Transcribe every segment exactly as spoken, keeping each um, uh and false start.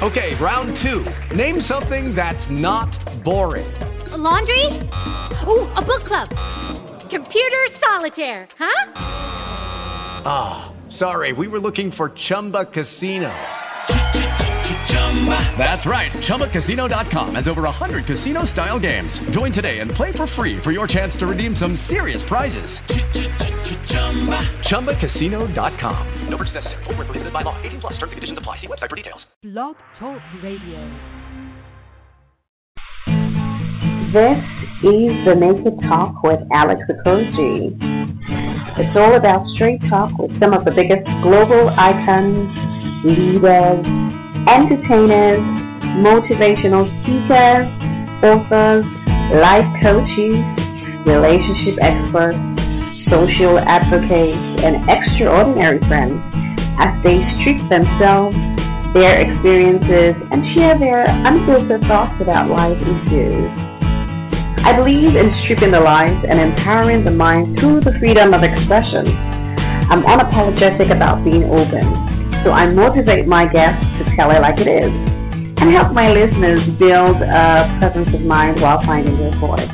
Okay, round two. Name something that's not boring. A laundry? Ooh, a book club. Computer solitaire, huh? Ah, oh, sorry, we were looking for Chumba Casino. That's right, Chumba Casino dot com has over one hundred casino-style games. Join today and play for free for your chance to redeem some serious prizes. Chumba Casino dot com. No purchase necessary. Void where prohibited by law. eighteen plus terms and conditions apply. See website for details. Blog Talk Radio. This is The Naked Talk with Alex Okoroji. It's all about straight talk with some of the biggest global icons, leaders, entertainers, motivational speakers, authors, life coaches, relationship experts, social advocates, and extraordinary friends as they strip themselves, their experiences, and share their unfiltered thoughts about life issues. I believe in stripping the lies and empowering the mind through the freedom of expression. I'm unapologetic about being open, so I motivate my guests to tell it like it is and help my listeners build a presence of mind while finding their voice.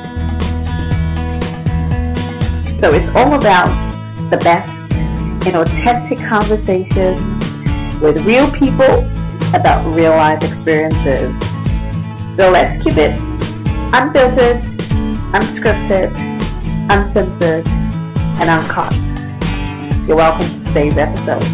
So it's all about the best in authentic conversations with real people about real life experiences. So let's keep it unfiltered, unscripted, uncensored, and uncut. You're welcome to today's episode.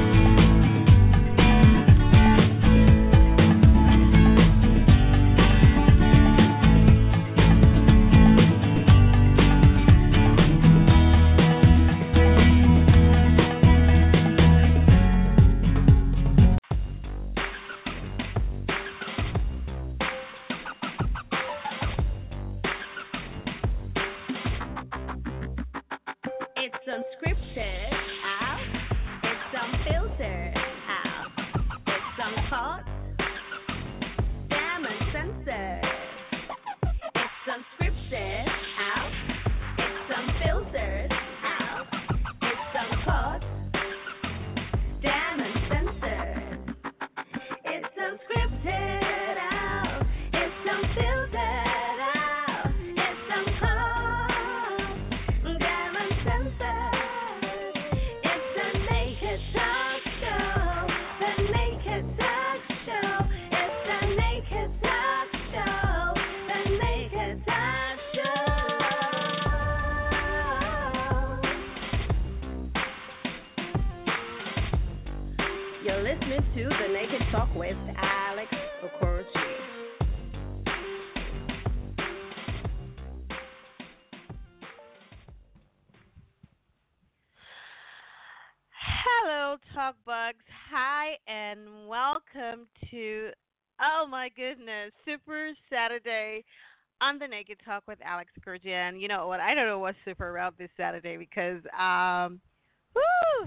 Super Saturday on The Naked Talk with Alex Okoroji. And you know what? I don't know what's super around this Saturday because, um, whoo,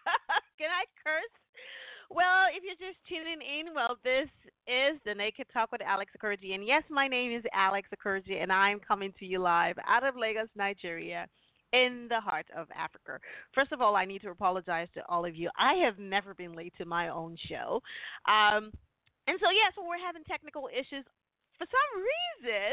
can I curse? Well, if you're just tuning in, well, this is The Naked Talk with Alex Okoroji. And yes, my name is Alex Okoroji, and I'm coming to you live out of Lagos, Nigeria, in the heart of Africa. First of all, I need to apologize to all of you. I have never been late to my own show. Um, And so, yeah, so we're having technical issues. For some reason,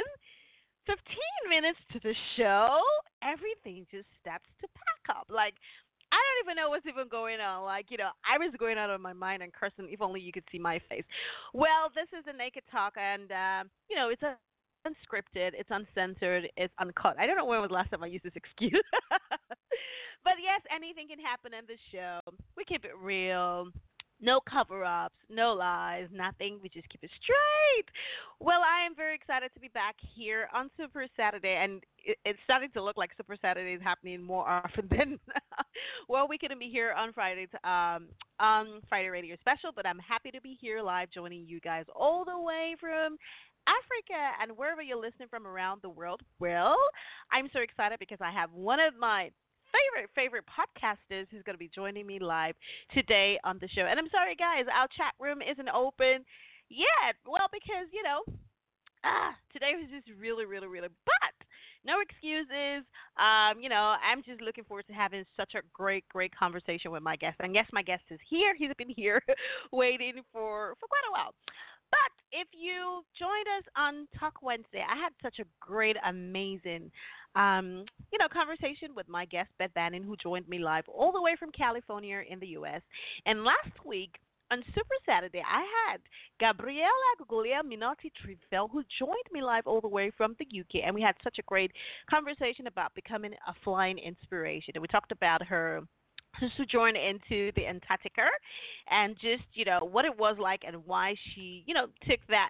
fifteen minutes to the show, everything just starts to pack up. Like, I don't even know what's even going on. Like, you know, I was going out of my mind and cursing. If only you could see my face. Well, this is The Naked Talk, and, uh, you know, it's a unscripted, it's uncensored, it's uncut. I don't know when was the last time I used this excuse. But, yes, anything can happen in the show. We keep it real. No cover-ups, no lies, nothing. We just keep it straight. Well, I am very excited to be back here on Super Saturday, and it, it's starting to look like Super Saturday is happening more often than well, we couldn't be here on Friday to, um, on Friday Radio Special, but I'm happy to be here live joining you guys all the way from Africa and wherever you're listening from around the world. Well, I'm so excited because I have one of my favorite, favorite podcasters who's going to be joining me live today on the show. And I'm sorry, guys, our chat room isn't open yet. Well, because, you know, ah, today was just really, really, really. But No excuses. Um, you know, I'm just looking forward to having such a great, great conversation with my guest. And yes, my guest is here. He's been here waiting for, for quite a while. But if you joined us on Talk Wednesday, I had such a great, amazing, um, you know, conversation with my guest, Beth Bannon, who joined me live all the way from California in the U S. And last week, on Super Saturday, I had Gabriela Gulia Minotti Trivell, who joined me live all the way from the U K, and we had such a great conversation about becoming a flying inspiration. And we talked about her sojourn into the Antarctica and just, you know, what it was like and why she, you know, took that,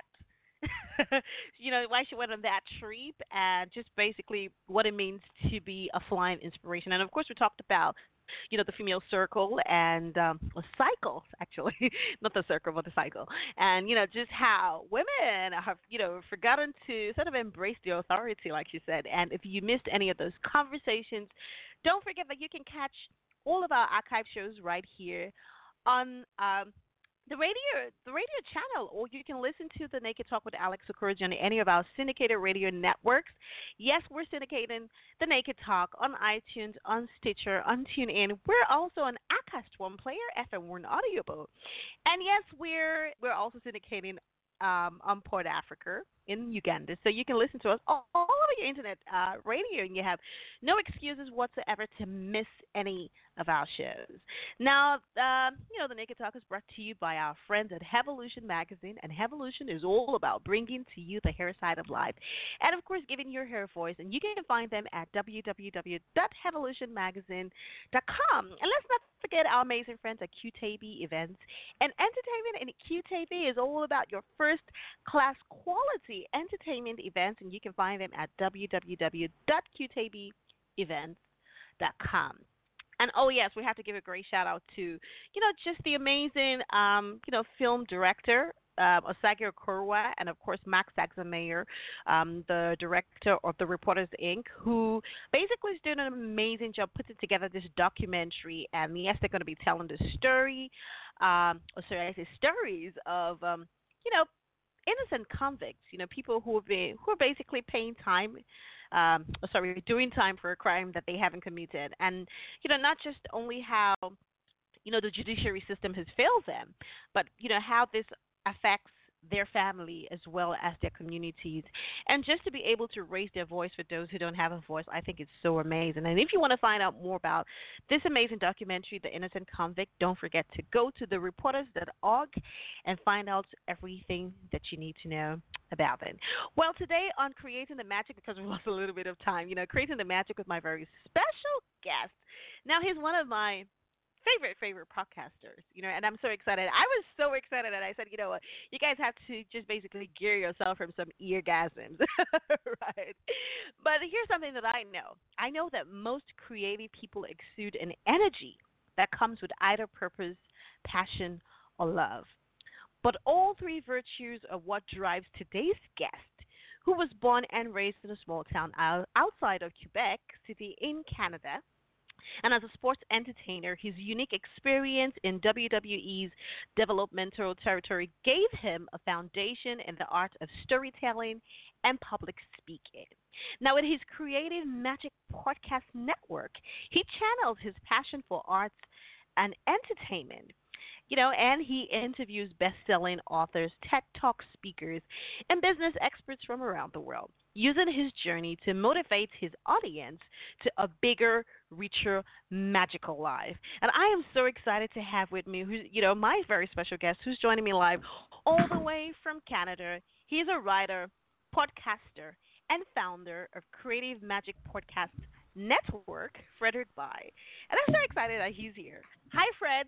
you know, why she went on that trip and just basically what it means to be a flying inspiration. And, of course, we talked about, you know, the female circle and um, well, cycles, actually, not the circle, but the cycle. And, you know, just how women have, you know, forgotten to sort of embrace the authority, like you said. And if you missed any of those conversations, don't forget that you can catch all of our archive shows right here on um, the radio, the radio channel, or you can listen to the Naked Talk with Alex Okoroji on any of our syndicated radio networks. Yes, we're syndicating the Naked Talk on iTunes, on Stitcher, on TuneIn. We're also on Acast One Player F M. We're on Audible, and yes, we're we're also syndicating um, on Port Africa in Uganda, so you can listen to us all, all over your internet uh, radio, and you have no excuses whatsoever to miss any of our shows. Now, uh, you know, the Naked Talk is brought to you by our friends at Hevolution Magazine, and Hevolution is all about bringing to you the hair side of life, and of course, giving your hair voice. And you can find them at w w w dot hevolution magazine dot com. And let's not forget our amazing friends at Q T V Events and Entertainment. And Q T V is all about your first-class quality entertainment events, and you can find them at w w w dot q t v events dot com. And oh yes, we have to give a great shout out to, you know, just the amazing, um, you know, film director uh, Osagie Okorwa, and of course Max Axelmayer, um, the director of the Reporters Incorporated, who basically is doing an amazing job putting together this documentary. And yes, they're going to be telling the story, um, or sorry, I say stories of, um, you know, innocent convicts, you know, people who have been, who are basically paying time, um, oh, sorry, doing time for a crime that they haven't committed. And, you know, not just only how, you know, the judiciary system has failed them, but, you know, how this affects their family as well as their communities. And just to be able to raise their voice for those who don't have a voice, I think it's so amazing. And if you want to find out more about this amazing documentary, The Innocent Convict, don't forget to go to the reporters dot org and find out everything that you need to know about it. Well, today on Creating the Magic, because we lost a little bit of time, you know, Creating the Magic with my very special guest. Now, he's one of my favorite, favorite podcasters, you know, and I'm so excited. I was so excited that I said, you know what, you guys have to just basically gear yourself from some eargasms, right? But here's something that I know. I know that most creative people exude an energy that comes with either purpose, passion, or love. But all three virtues are what drives today's guest, who was born and raised in a small town outside of Quebec City in Canada. And as a sports entertainer, his unique experience in W W E's developmental territory gave him a foundation in the art of storytelling and public speaking. Now, in his Creative Magic Podcast Network, he channels his passion for arts and entertainment. You know, and he interviews best-selling authors, TED Talk speakers, and business experts from around the world, using his journey to motivate his audience to a bigger, richer, magical life. And I am so excited to have with me, who's, you know, my very special guest who's joining me live all the way from Canada. He's a writer, podcaster, and founder of Creative Magic Podcast Network, Frederick Bai. And I'm so excited that he's here. Hi, Fred.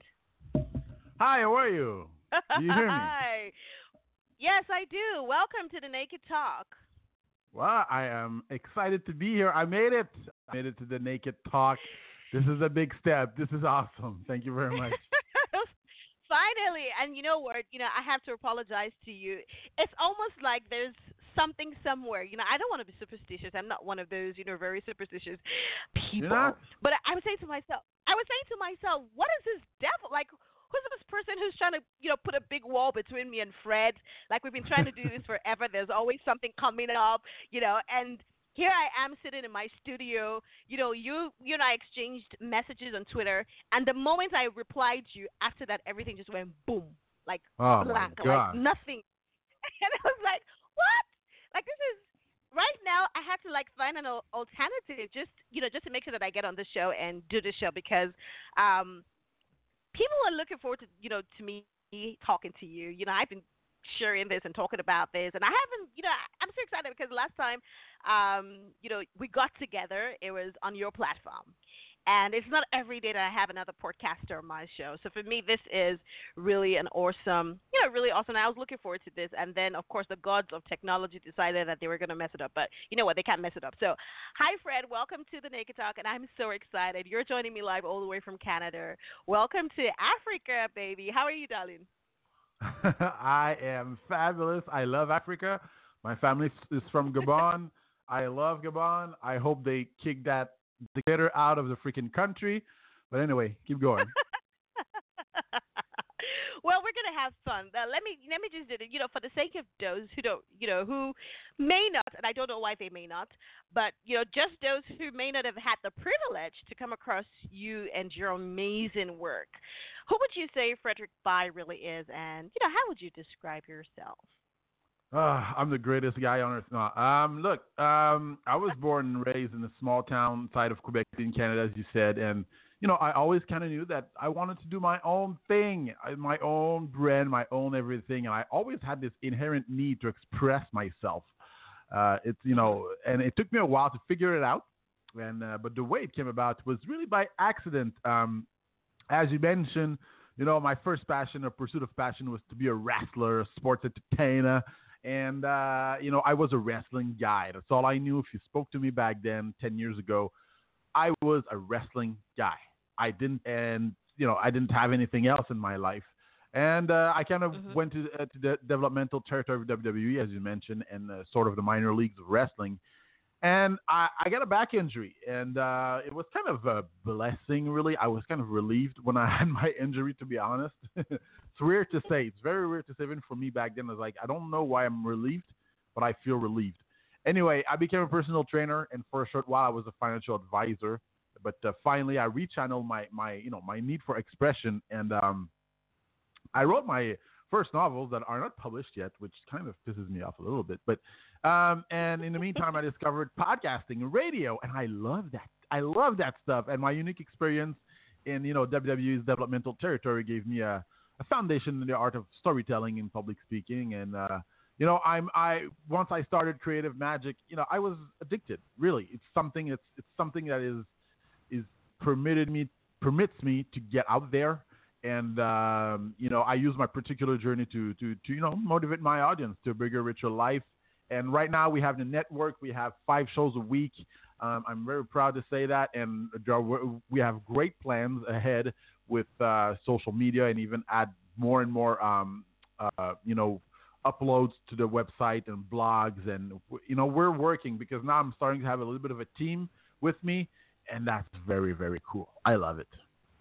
Hi, how are you? Do you hear me? Hi. Yes, I do. Welcome to the Naked Talk. Well, I am excited to be here. I made it. I made it to the Naked Talk. This is a big step. This is awesome. Thank you very much. Finally. And you know what? You know, I have to apologize to you. It's almost like there's something somewhere. You know, I don't want to be superstitious. I'm not one of those, you know, very superstitious people. But I would say to myself, I would say to myself, what is this devil? Like, who's this person who's trying to, you know, put a big wall between me and Fred? Like, we've been trying to do this forever. There's always something coming up, you know. And, here I am sitting in my studio. You know, you you and I exchanged messages on Twitter, and the moment I replied to you, after that, everything just went boom, like Oh my blank, God. like nothing. And I was like, what? Like this is right now. I have to like find an al- alternative, just you know, just to make sure that I get on the show and do the show because um, people are looking forward to you know to me talking to you. You know, I've been sharing this and talking about this, and I haven't. You know, I'm so excited because last time, um, you know, we got together. It was on your platform. And it's not every day that I have another podcaster on my show. So for me, this is really an awesome, you know, really awesome. I was looking forward to this. And then, of course, the gods of technology decided that they were going to mess it up. But you know what? They can't mess it up. So, hi, Fred. Welcome to the Naked Talk. And I'm so excited. You're joining me live all the way from Canada. Welcome to Africa, baby. How are you, darling? I am fabulous. I love Africa. My family is from Gabon. I love Gabon. I hope they kick that dictator out of the freaking country. But anyway, keep going. Well, we're gonna have fun. Uh, let me let me just do it. You know, for the sake of those who don't, you know, who may not, and I don't know why they may not, but you know, just those who may not have had the privilege to come across you and your amazing work. Who would you say Frederick Bai really is, and you know, how would you describe yourself? Uh, I'm the greatest guy on earth. No, um, look, um, I was born and raised in a small town side of Quebec in Canada, as you said, and you know, I always kind of knew that I wanted to do my own thing, my own brand, my own everything, and I always had this inherent need to express myself. Uh, it's you know, and it took me a while to figure it out, and uh, but the way it came about was really by accident. Um, as you mentioned, you know, my first passion or pursuit of passion was to be a wrestler, a sports entertainer. And, uh, you know, I was a wrestling guy. That's all I knew. If you spoke to me back then, ten years ago, I was a wrestling guy. I didn't, and, you know, I didn't have anything else in my life. And uh, I kind of mm-hmm. went to, uh, to the developmental territory of W W E, as you mentioned, and uh, sort of the minor leagues of wrestling. And I, I got a back injury, and uh, it was kind of a blessing, really. I was kind of relieved when I had my injury, to be honest. It's weird to say. It's very weird to say. Even for me back then, I was like, I don't know why I'm relieved, but I feel relieved. Anyway, I became a personal trainer, and for a short while, I was a financial advisor. But uh, finally, I rechanneled my, my, you know, my need for expression, and um, I wrote my first novels that are not published yet, which kind of pisses me off a little bit. But um, and in the meantime, I discovered podcasting and radio, and I love that. I love that stuff. And my unique experience in you know W W E's developmental territory gave me a, a foundation in the art of storytelling and public speaking. And uh, you know, I'm I once I started Creative Magic, you know, I was addicted. Really, it's something. It's it's something that is is permitted me permits me to get out there. And, um, you know, I use my particular journey to, to, to, you know, motivate my audience to a bigger, richer life. And right now we have the network. We have five shows a week. Um, I'm very proud to say that. And we have great plans ahead with uh, social media and even add more and more, um, uh, you know, uploads to the website and blogs. And, you know, we're working because now I'm starting to have a little bit of a team with me. And that's very, very cool. I love it.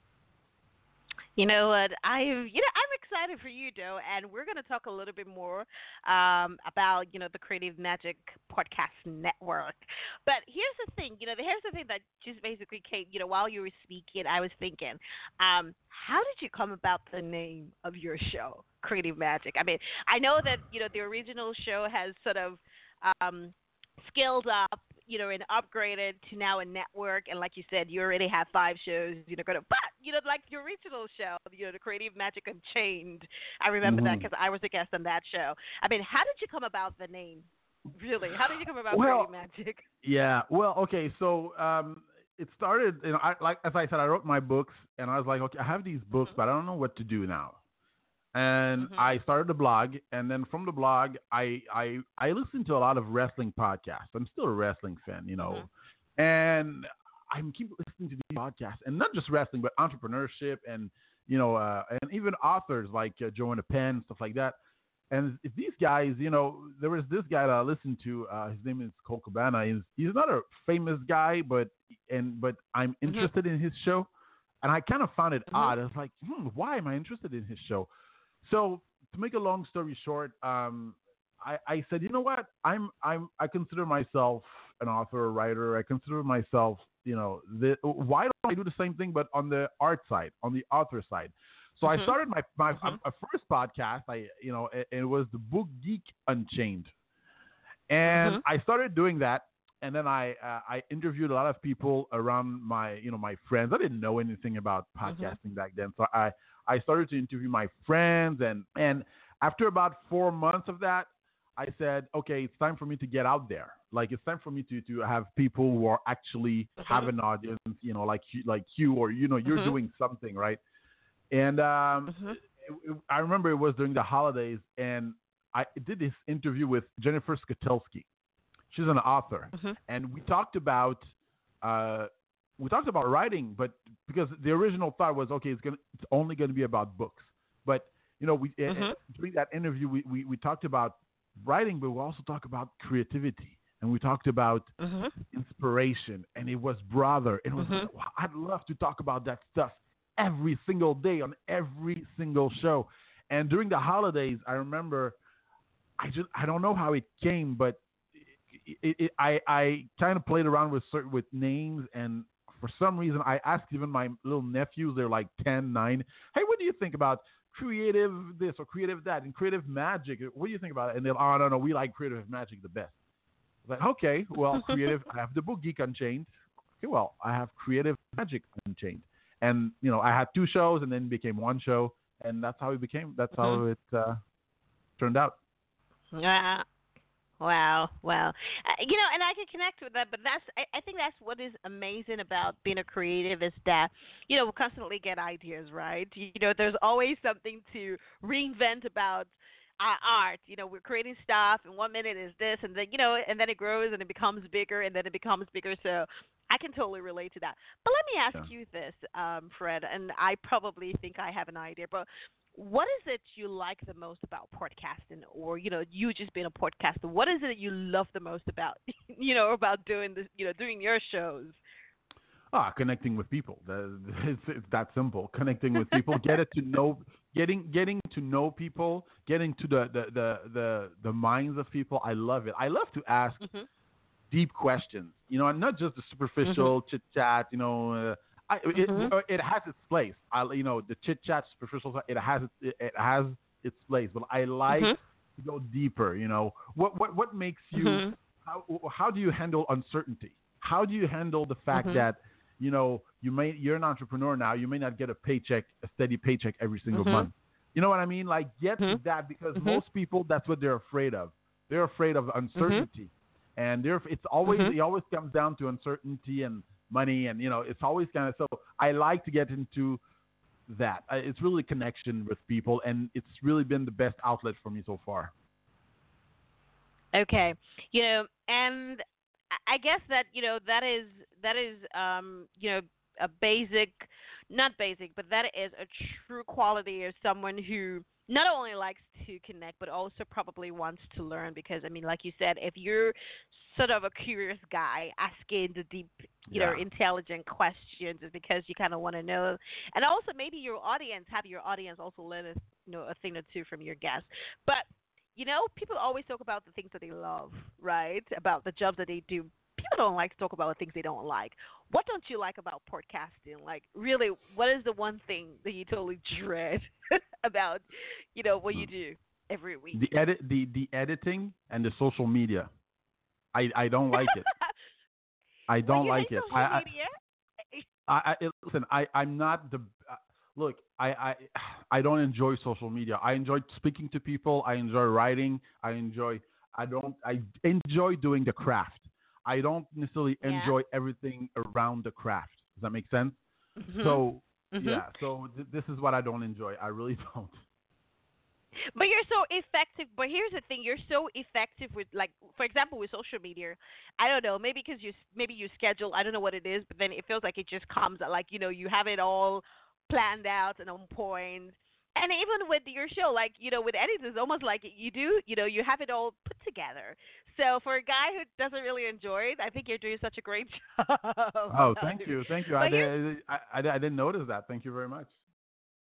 You know what? I you know I'm excited for you, Joe, and we're going to talk a little bit more um, about you know the Creative Magic Podcast Network. But here's the thing, you know, here's the thing that just basically came, you know, while you were speaking, I was thinking, um, how did you come about the name of your show, Creative Magic? I mean, I know that you know the original show has sort of um, scaled up, you know, and upgraded to now a network. And like you said, you already have five shows, you know, going to, but, you know, like your original show, you know, the Creative Magic Unchained. I remember mm-hmm. that because I was a guest on that show. I mean, how did you come about the name? Really? How did you come about well, Creative Magic? Yeah. Well, okay. So um, it started, you know, I, like, as I said, I wrote my books and I was like, okay, I have these books, mm-hmm. but I don't know what to do now. And mm-hmm. I started a blog, and then from the blog, I, I I listened to a lot of wrestling podcasts. I'm still a wrestling fan, you know, mm-hmm. and I'm keep listening to these podcasts, and not just wrestling, but entrepreneurship, and you know, uh, and even authors like uh, Joanna Penn, stuff like that. And if these guys, you know, there was this guy that I listened to. Uh, his name is Colt Cabana. He's he's not a famous guy, but and but I'm interested mm-hmm. in his show, and I kind of found it mm-hmm. odd. I was like, hmm, why am I interested in his show? So to make a long story short, um, I, I said, you know what? I'm I'm I consider myself an author or writer. I consider myself, you know, the, why don't I do the same thing but on the art side, on the author side? So mm-hmm. I started my my mm-hmm. a, a first podcast. I you know it, it was the Book Geek Unchained, and mm-hmm. I started doing that. And then I uh, I interviewed a lot of people around my you know my friends. I didn't know anything about podcasting mm-hmm. back then, so I, I started to interview my friends. And, and after about four months of that, I said, okay, it's time for me to get out there. Like it's time for me to, to have people who are actually mm-hmm. have an audience. You know, like like you or you know you're mm-hmm. doing something, right? And um, mm-hmm. it, it, I remember it was during the holidays, and I did this interview with Jennifer Skotelsky. She's an author, mm-hmm. and we talked about uh, we talked about writing, but because the original thought was okay, it's gonna it's only going to be about books. But you know, we mm-hmm. uh, during that interview, we, we we talked about writing, but we also talked about creativity, and we talked about mm-hmm. inspiration, and it was broader. It was mm-hmm. wow, I'd love to talk about that stuff every single day on every single show. And during the holidays, I remember I just I don't know how it came, but It, it, I, I kind of played around with certain, with names, and for some reason I asked even my little nephews, they're like ten, nine, hey, what do you think about creative this or creative that and creative magic? What do you think about it? And they're, oh, no, no, we like creative magic the best. I was like, okay, well, creative, I have the Book Geek Unchained. Okay, well, I have Creative Magic Unchained. And, you know, I had two shows and then it became one show, and that's how it became, that's mm-hmm. how it uh, turned out. Yeah. Wow, wow. Uh, you know, and I can connect with that, but that's I, I think that's what is amazing about being a creative is that, you know, we constantly get ideas, right? You, you know, there's always something to reinvent about our art. You know, we're creating stuff, and one minute is this, and then, you know, and then it grows, and it becomes bigger, and then it becomes bigger, so I can totally relate to that. But let me ask yeah. you this, um, Fred, and I probably think I have an idea, but what is it you like the most about podcasting, or, you know, you just being a podcaster? What is it that you love the most about, you know, about doing this, you know, doing your shows? Ah, connecting with people. It's, it's that simple. Connecting with people, get it to know, getting getting to know people, getting to the the, the, the, the minds of people. I love it. I love to ask mm-hmm. deep questions, you know, and not just the superficial mm-hmm. chit chat, you know. Uh, I, it, mm-hmm. it has its place. I, you know, the chit chat, superficial, it has it, it has its place. But I like mm-hmm. to go deeper. You know, what what what makes you? Mm-hmm. How how do you handle uncertainty? How do you handle the fact mm-hmm. that, you know, you may you're an entrepreneur now. You may not get a paycheck, a steady paycheck every single mm-hmm. month. You know what I mean? Like, get mm-hmm. to that, because mm-hmm. most people, that's what they're afraid of. They're afraid of uncertainty, mm-hmm. and they're it's always mm-hmm. it always comes down to uncertainty and money, and, you know, it's always kind of, so I like to get into that. I, it's really connection with people, and it's really been the best outlet for me so far. Okay. You know, and I guess that, you know, that is, that is, um, you know, a basic, not basic, but that is a true quality of someone who not only likes to connect, but also probably wants to learn. Because, I mean, like you said, if you're sort of a curious guy asking the deep, you yeah. know, intelligent questions, is because you kind of want to know. And also maybe your audience, have your audience also learn a, you know, a thing or two from your guests. But, you know, people always talk about the things that they love, right? About the jobs that they do. People don't like to talk about the things they don't like. What don't you like about podcasting? Like, really, what is the one thing that you totally dread about, you know, what you do every week? The edit, the, the editing and the social media. I, I don't like it. I don't well, like it. Social I, media? I, I, I listen. I, I'm not the. Uh, look, I, I, I don't enjoy social media. I enjoy speaking to people. I enjoy writing. I enjoy. I don't. I enjoy doing the craft. I don't necessarily yeah. enjoy everything around the craft. Does that make sense? Mm-hmm. So mm-hmm. yeah. So th- this is what I don't enjoy. I really don't. But you're so effective. But here's the thing: you're so effective with, like, for example, with social media. I don't know, maybe because you maybe you schedule. I don't know what it is, but then it feels like it just comes like, you know, you have it all planned out and on point. And even with your show, like, you know, with edits, it's almost like you do, you know, you have it all put together. So for a guy who doesn't really enjoy it, I think you're doing such a great job. Oh, thank you, thank you. I, did, I, I, I didn't notice that. Thank you very much.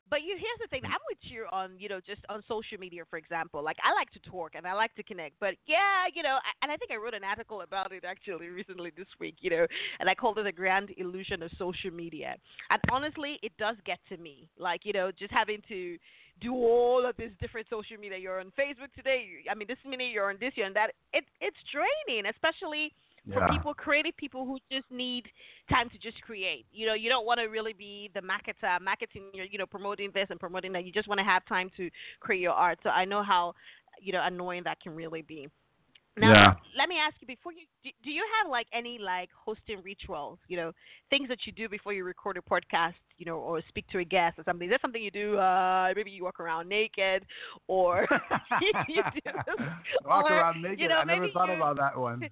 But you here's the thing. I'm with you on you know just on social media, for example. Like I like to talk and I like to connect. But yeah, you know, I, and I think I wrote an article about it actually recently this week. You know, and I called it the grand illusion of social media. And honestly, it does get to me. Like you know, just having to do all of this different social media. You're on Facebook today. You, I mean, this minute you're on this, you're on that. It it's draining, especially for Yeah. people, creative people who just need time to just create. You know, you don't want to really be the marketer, marketing, you're, you know, promoting this and promoting that. You just want to have time to create your art. So I know how, you know, annoying that can really be. Now, Yeah. let me ask you before you do, do you have like any like hosting rituals, you know, things that you do before you record a podcast, you know, or speak to a guest or something? Is that something you do? Uh, maybe you walk around naked, or you do, Walk or, around naked. you know, I never maybe thought you, about that one.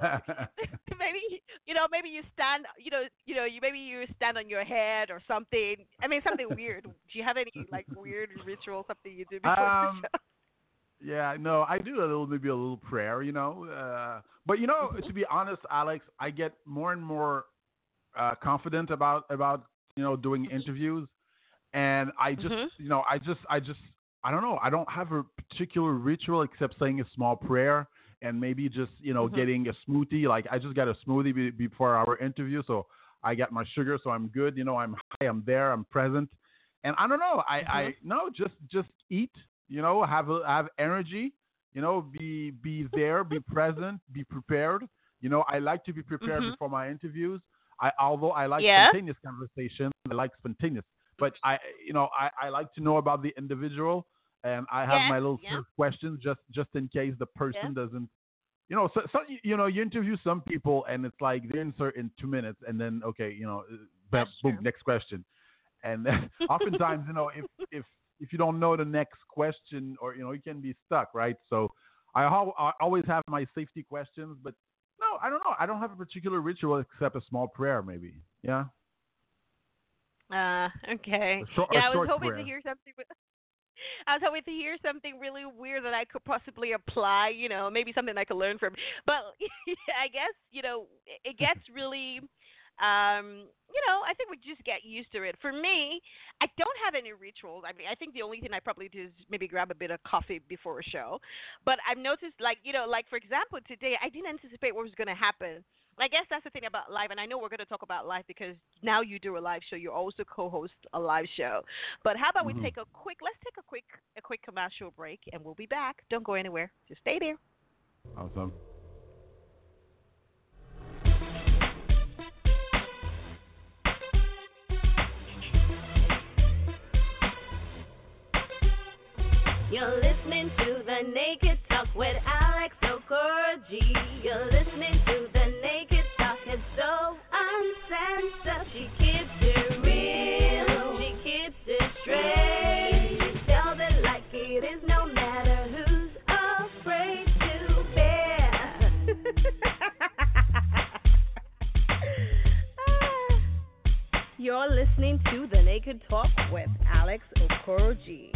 maybe you know, maybe you stand, you know, you know, you maybe you stand on your head or something. I mean, something weird. Do you have any like weird ritual, something you do before Um, the show? Yeah, no, I do a little, maybe a little prayer, you know. Uh, but you know, Mm-hmm. to be honest, Alex, I get more and more uh, confident about about you know doing interviews, and I just Mhm. you know I just I just I don't know. I don't have a particular ritual except saying a small prayer and maybe just you know Mhm. getting a smoothie. Like I just got a smoothie be, before our interview, so I got my sugar, so I'm good. You know, I'm high, I'm there, I'm present, and I don't know. I Mhm. I no, just just eat. You know, have a, have energy. You know, be be there, be present, be prepared. You know, I like to be prepared Mhm. before my interviews. I although I like Yeah. spontaneous conversation, I like spontaneous. But I, you know, I, I like to know about the individual, and I have Yes. my little set Yeah. of questions just just in case the Yeah. person doesn't. You know, so, so you know, you interview some people, and it's like they insert in two minutes, and then okay, you know, uh, That's boom, true. next question. And then oftentimes, you know, if if if you don't know the next question, or you know, you can be stuck, right? So I, al- I always have my safety questions, but no, I don't know. I don't have a particular ritual except a small prayer, maybe. Yeah, Uh, okay. a short, a Yeah, I was short hoping to prayer. hear something. I was hoping to hear something really weird that I could possibly apply. You know, maybe something I could learn from. But I guess you know it it gets really. Um, you know, I think we just get used to it. For me, I don't have any rituals. I mean, I think the only thing I probably do is maybe grab a bit of coffee before a show. But I've noticed, like, you know, like for example, today I didn't anticipate what was going to happen. I guess that's the thing about live, and I know we're going to talk about live because now you do a live show. You also co-host a live show. But how about we Hmm. take a quick? Let's take a quick a quick commercial break, and we'll be back. Don't go anywhere. Just stay there. Awesome. You're listening to the Naked Talk with Alex Okoroji. You're listening to the Naked Talk. It's so uncensored. She keeps it real. She keeps it straight. She tells it like it is, no matter who's afraid to bear. You're listening to the Naked Talk with Alex Okoroji.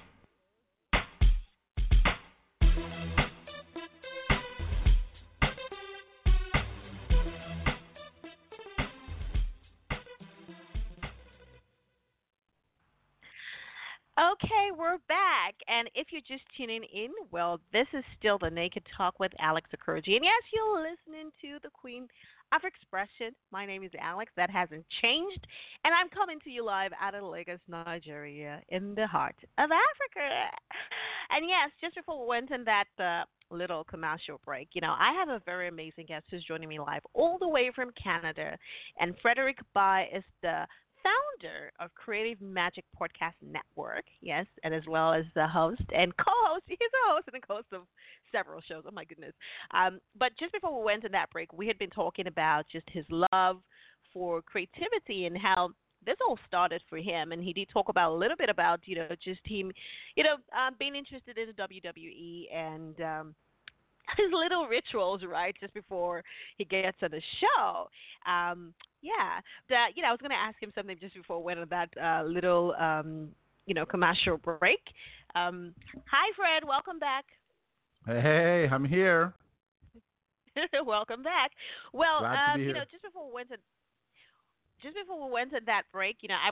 Okay, we're back. And if you're just tuning in, well, this is still the Naked Talk with Alex Okoroji. And yes, you're listening to the Queen of Expression. My name is Alex. That hasn't changed. And I'm coming to you live out of Lagos, Nigeria, in the heart of Africa. And yes, just before we went in that uh, little commercial break, you know, I have a very amazing guest who's joining me live all the way from Canada. And Frederick Bai is the founder of Creative Magic Podcast Network, yes, and as well as the host and co-host. He's a host and a host of several shows. Oh my goodness! Um, but just before we went to that break, we had been talking about just his love for creativity and how this all started for him. And he did talk about a little bit about you know just him, you know, um, being interested in the W W E and. Um, his little rituals, right, just before he gets on the show. Um, yeah, that you know, I was going to ask him something just before we went on that uh, little, um, you know, commercial break. Um, hi, Fred. Welcome back. Hey, hey, I'm here. Welcome back. Well, Glad to um, be you know, here. just before we went to just before we went to that break, you know, I was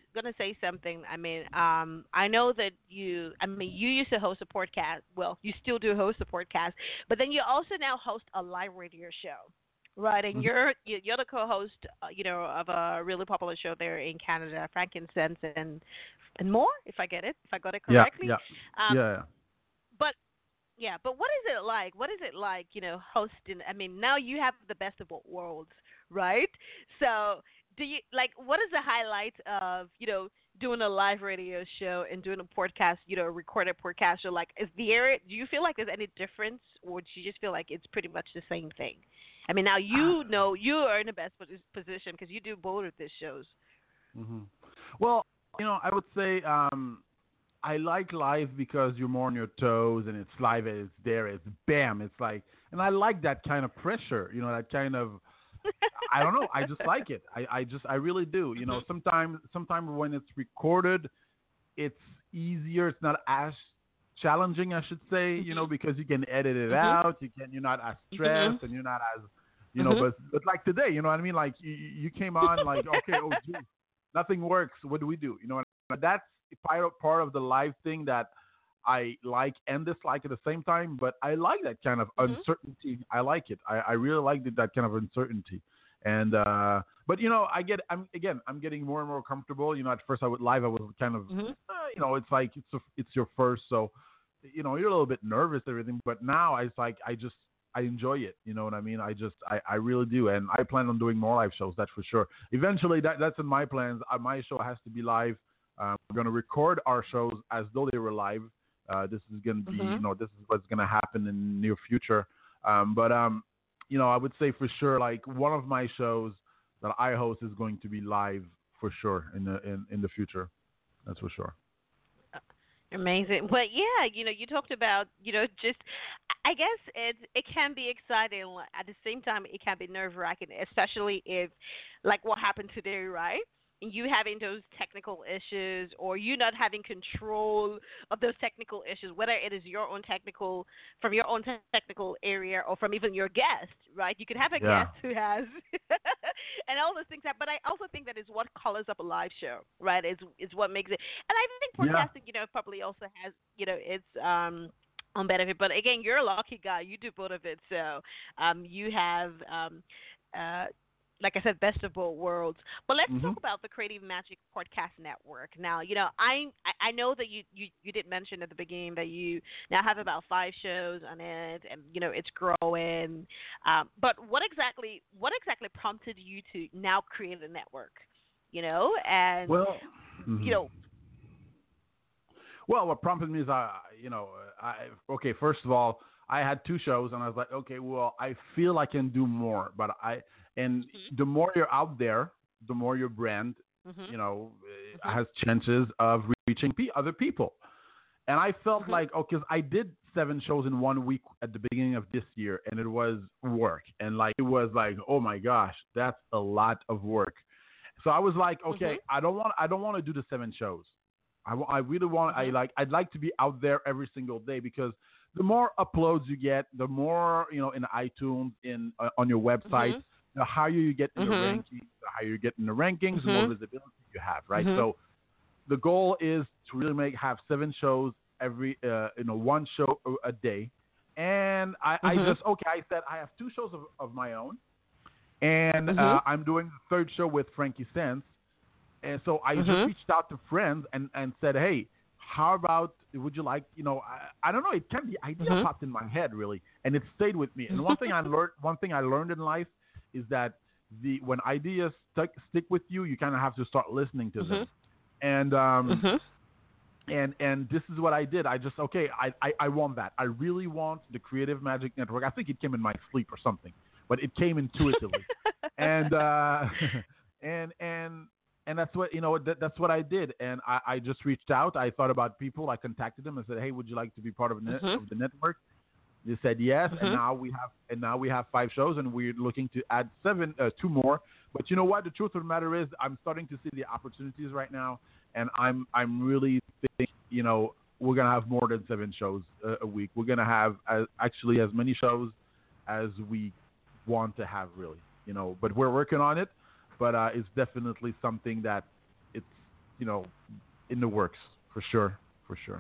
gonna say something. I mean, um, I know that you. I mean, you used to host a podcast. Well, you still do host a podcast, but then you also now host a live radio show, right? And Mhm. you're you- you're the co-host, uh, you know, of a really popular show there in Canada, Frankincense and and more. If I get it, if I got it Yeah, correctly. yeah, Um, yeah. but yeah, but what is it like? What is it like, you know, hosting? I mean, now you have the best of both worlds, right? So, do you like what is the highlight of, you know, doing a live radio show and doing a podcast, you know, a recorded podcast show? Like, is the area? Do you feel like there's any difference, or do you just feel like it's pretty much the same thing? I mean, now you know you are in the best posi- position because you do both of these shows. hmm Well, you know, I would say um, I like live because you're more on your toes and it's live and it's there. It's bam. It's like, and I like that kind of pressure. You know, that kind of. I don't know. I just like it. I, I just I really do. You know, sometimes sometimes when it's recorded, it's easier. It's not as challenging, I should say. You know, because you can edit it Mhm. out. You can. You're not as stressed, and you're not as. You know, Mhm. but but like today, you know what I mean? Like you, you came on like okay, oh geez, nothing works. What do we do? You know, and that's part of part of the live thing that I like and dislike at the same time. But I like that kind of Mhm. uncertainty. I like it. I, I really like that, that kind of uncertainty. And uh, but you know, I get. I'm again. I'm getting more and more comfortable. You know, at first I would live. I was kind of. Mhm. Uh, you know, it's like it's a, it's your first, so you know you're a little bit nervous and everything. But now it's like I just I enjoy it. You know what I mean? I just I, I really do, and I plan on doing more live shows. That's for sure. Eventually, that that's in my plans. Uh, my show has to be live. Um, we're gonna record our shows as though they were live. Uh, this is gonna be, Mhm. you know, this is what's gonna happen in the near future. Um, but um, you know, I would say for sure, like one of my shows that I host is going to be live for sure in the in, in the future. That's for sure. Amazing. But yeah, you know, you talked about, you know, just I guess it it can be exciting at the same time it can be nerve wracking, especially if like what happened today, right? And you having those technical issues or you not having control of those technical issues, whether it is your own technical from your own te- technical area or from even your guest, right? You could have a Yeah. guest who has and all those things that but I also think that is what colors up a live show, right? Is is what makes it and I think Yeah. podcasting, you know, probably also has, you know, its um on benefit. But again, you're a lucky guy. You do both of it. So um you have um uh like I said, best of both worlds. But let's Mhm. talk about the Creative Magic Podcast Network. Now, you know, I I I know that you, you, you did mention at the beginning that you now have about five shows on it, and you know it's growing. Um, but what exactly what exactly prompted you to now create a network? You know, and Well, mhm. you know, Well, what prompted me is, I, you know, I okay. First of all, I had two shows, and I was like, okay, well, I feel I can do more, but I and the more you're out there, the more your brand, mhm, you know, uh, Mhm. has chances of reaching pe- other people. And I felt Mhm. like, okay, 'cause I did seven shows in one week at the beginning of this year, and it was work, and like it was like, oh my gosh, that's a lot of work. So I was like, okay, Mhm. I don't want, I don't want to do the seven shows. I, wa- I really want, I Mhm. like, I'd like to be out there every single day because the more uploads you get, the more, you know, in iTunes, in uh, on your website, Mhm. the higher you get in the Mhm. rankings, the higher you get in the rankings, the more Mhm. visibility you have, right? Mhm. So the goal is to really make have seven shows every, uh, you know, one show a- a day. And I, I Mhm. just, okay, I said I have two shows of, of my own, and Mhm. uh, I'm doing the third show with Frankie Sense. And so I Mhm. just reached out to friends and, and said, hey, how about, would you like, you know, I, I don't know, it can be, idea Mhm. popped in my head really, and it stayed with me. And one thing I learned, one thing I learned in life is that the when ideas stick, stick with you, you kind of have to start listening to them. And um, Mhm. and and this is what I did. I just okay, I, I I want that. I really want the Creative Magic Network. I think it came in my sleep or something, but it came intuitively. and uh, and and and that's what you know. That, that's what I did. And I, I just reached out. I thought about people. I contacted them and said, hey, would you like to be part of, the net, Mhm. of the network? They said yes, Mhm. and now we have and now we have five shows, and we're looking to add seven, uh, two more. But you know what? The truth of the matter is, I'm starting to see the opportunities right now, and I'm I'm really thinking, you know, we're gonna have more than seven shows a, a week. We're gonna have as, actually as many shows as we want to have, really. You know, but we're working on it. But uh, it's definitely something that it's you know, in the works for sure, for sure.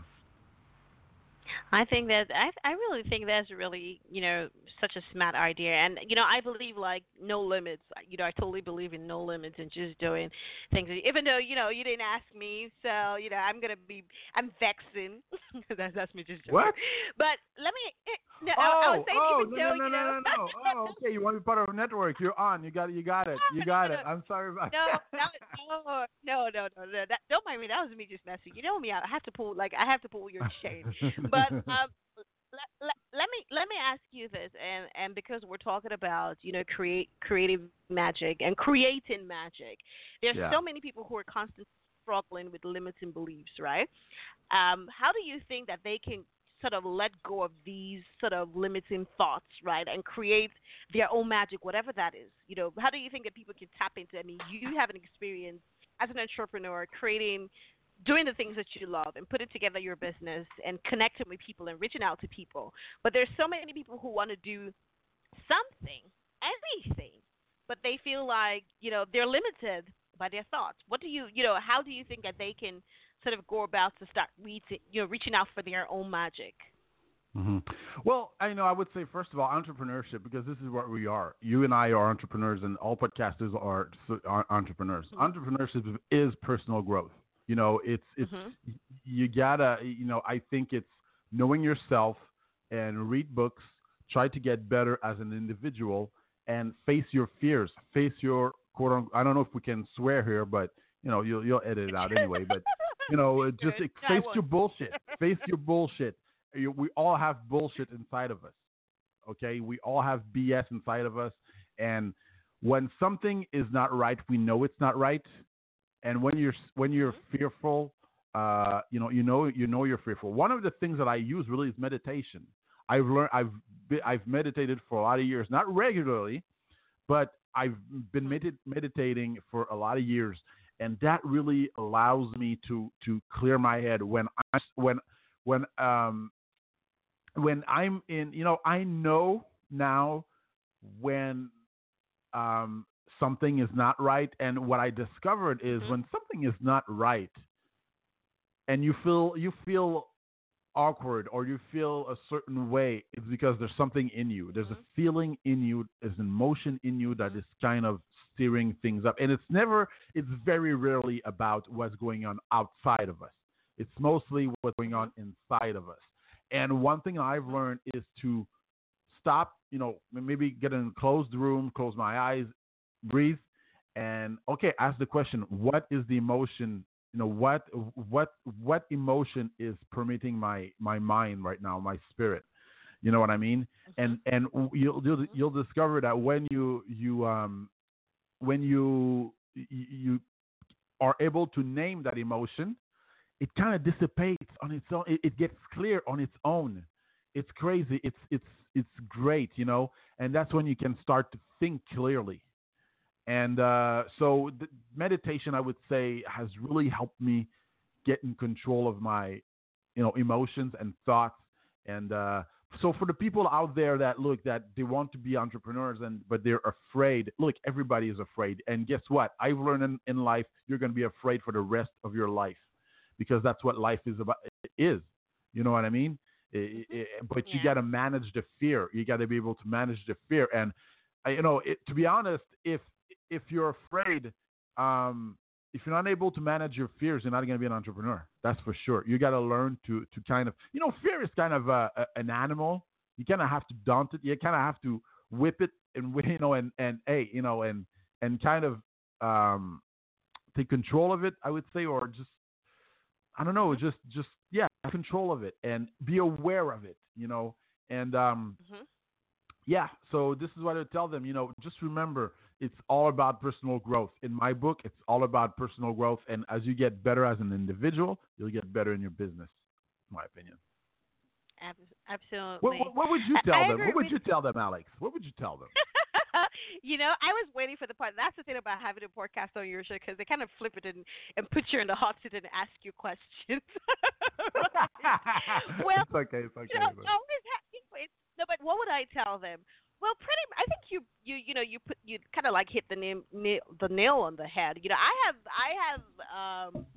I think that I I really think that's really, you know, such a smart idea. And you know, I believe like no limits. You know, I totally believe in no limits and just doing things. Even though, you know, you didn't ask me, so you know, I'm gonna be I'm vexing. that's that's me just joking. What? But let me no, Oh, I, I was saying oh, even no, though, no, no, you no, know, no, no. Oh, okay. You want to be part of a network? You're on. You got it. You got it. You got it. I'm sorry about No, that. no, no, no, no, no, no. That, don't mind me. That was me just messing. You know me. I have to pull like I have to pull your chain. But um, let, let, let me let me ask you this, and and because we're talking about you know create creative magic and creating magic, there's Yeah. so many people who are constantly struggling with limiting beliefs, right? Um, how do you think that they can sort of let go of these sort of limiting thoughts, right, and create their own magic, whatever that is? You know, how do you think that people can tap into? I mean, you have an experience as an entrepreneur creating, doing the things that you love and putting together your business and connecting with people and reaching out to people. But there's so many people who want to do something, anything, but they feel like, you know, they're limited by their thoughts. What do you, you know, how do you think that they can sort of go about to start reaching, you know, reaching out for their own magic? Mm-hmm. Well, I know I would say first of all entrepreneurship, because this is what we are. You and I are entrepreneurs, and all podcasters are, are entrepreneurs. Mm-hmm. Entrepreneurship is personal growth. You know, it's it's mm-hmm. you gotta. You know, I think it's knowing yourself and read books. Try to get better as an individual and face your fears. Face your quote unquote. I don't know if we can swear here, but you know, you'll you'll edit it out anyway. But you know, just Good. face your bullshit. Face your bullshit. We all have bullshit inside of us, okay? We all have B S inside of us, and when something is not right, we know it's not right. And when you're when you're fearful, uh, you know, you know, you know you're fearful. One of the things that I use really is meditation. I've learned, I've been, I've meditated for a lot of years, not regularly, but I've been med- meditating for a lot of years, and that really allows me to to clear my head when I when when um. When I'm in, you know, I know now when um, something is not right. And what I discovered is mm-hmm. when something is not right and you feel you feel awkward or you feel a certain way, it's because there's something in you. There's mm-hmm. a feeling in you, there's an emotion in you that is kind of steering things up. And it's never, it's very rarely about what's going on outside of us. It's mostly what's going on inside of us. And one thing I've learned is to stop, you know, maybe get in a closed room, close my eyes, breathe, and okay, ask the question: what is the emotion? You know, what what what emotion is permitting my my mind right now, my spirit? You know what I mean? Mm-hmm. And and you'll, you'll you'll discover that when you you um when you you are able to name that emotion, it kind of dissipates on its own. It, it gets clear on its own. It's crazy. It's it's it's great, you know. And that's when you can start to think clearly. And uh, so the meditation, I would say, has really helped me get in control of my, you know, emotions and thoughts. And uh, so for the people out there that look that they want to be entrepreneurs and but they're afraid. Look, everybody is afraid. And guess what? I've learned in, in life, you're going to be afraid for the rest of your life. Because that's what life is about. Is, you know what I mean? It, it, but yeah. you got to manage the fear. You got to be able to manage the fear. And you know, it, to be honest, if if you're afraid, um, if you're not able to manage your fears, you're not going to be an entrepreneur. That's for sure. You got to learn to to kind of, you know, fear is kind of a, a, an animal. You kind of have to daunt it. You kind of have to whip it, and you know, and and hey, you know, and and kind of um, take control of it. I would say, or just. I don't know, just, just, yeah, control of it and be aware of it, you know, and, um, mm-hmm. yeah, so this is what I tell them, you know, just remember, it's all about personal growth. In my book, it's all about personal growth, and as you get better as an individual, you'll get better in your business, in my opinion. Absolutely. What, what, what would you tell I them? What would with... you tell them, Alex? What would you tell them? You know, I was waiting for the part. That's the thing about having a podcast on your show, because they kind of flip it and, and put you in the hot seat and ask you questions. Well, it's okay. It's okay. You know, always have, no, but what would I tell them? Well, pretty. I think you, you, you know, you put you kind of like hit the nail, nail, the nail on the head. You know, I have, I have, um,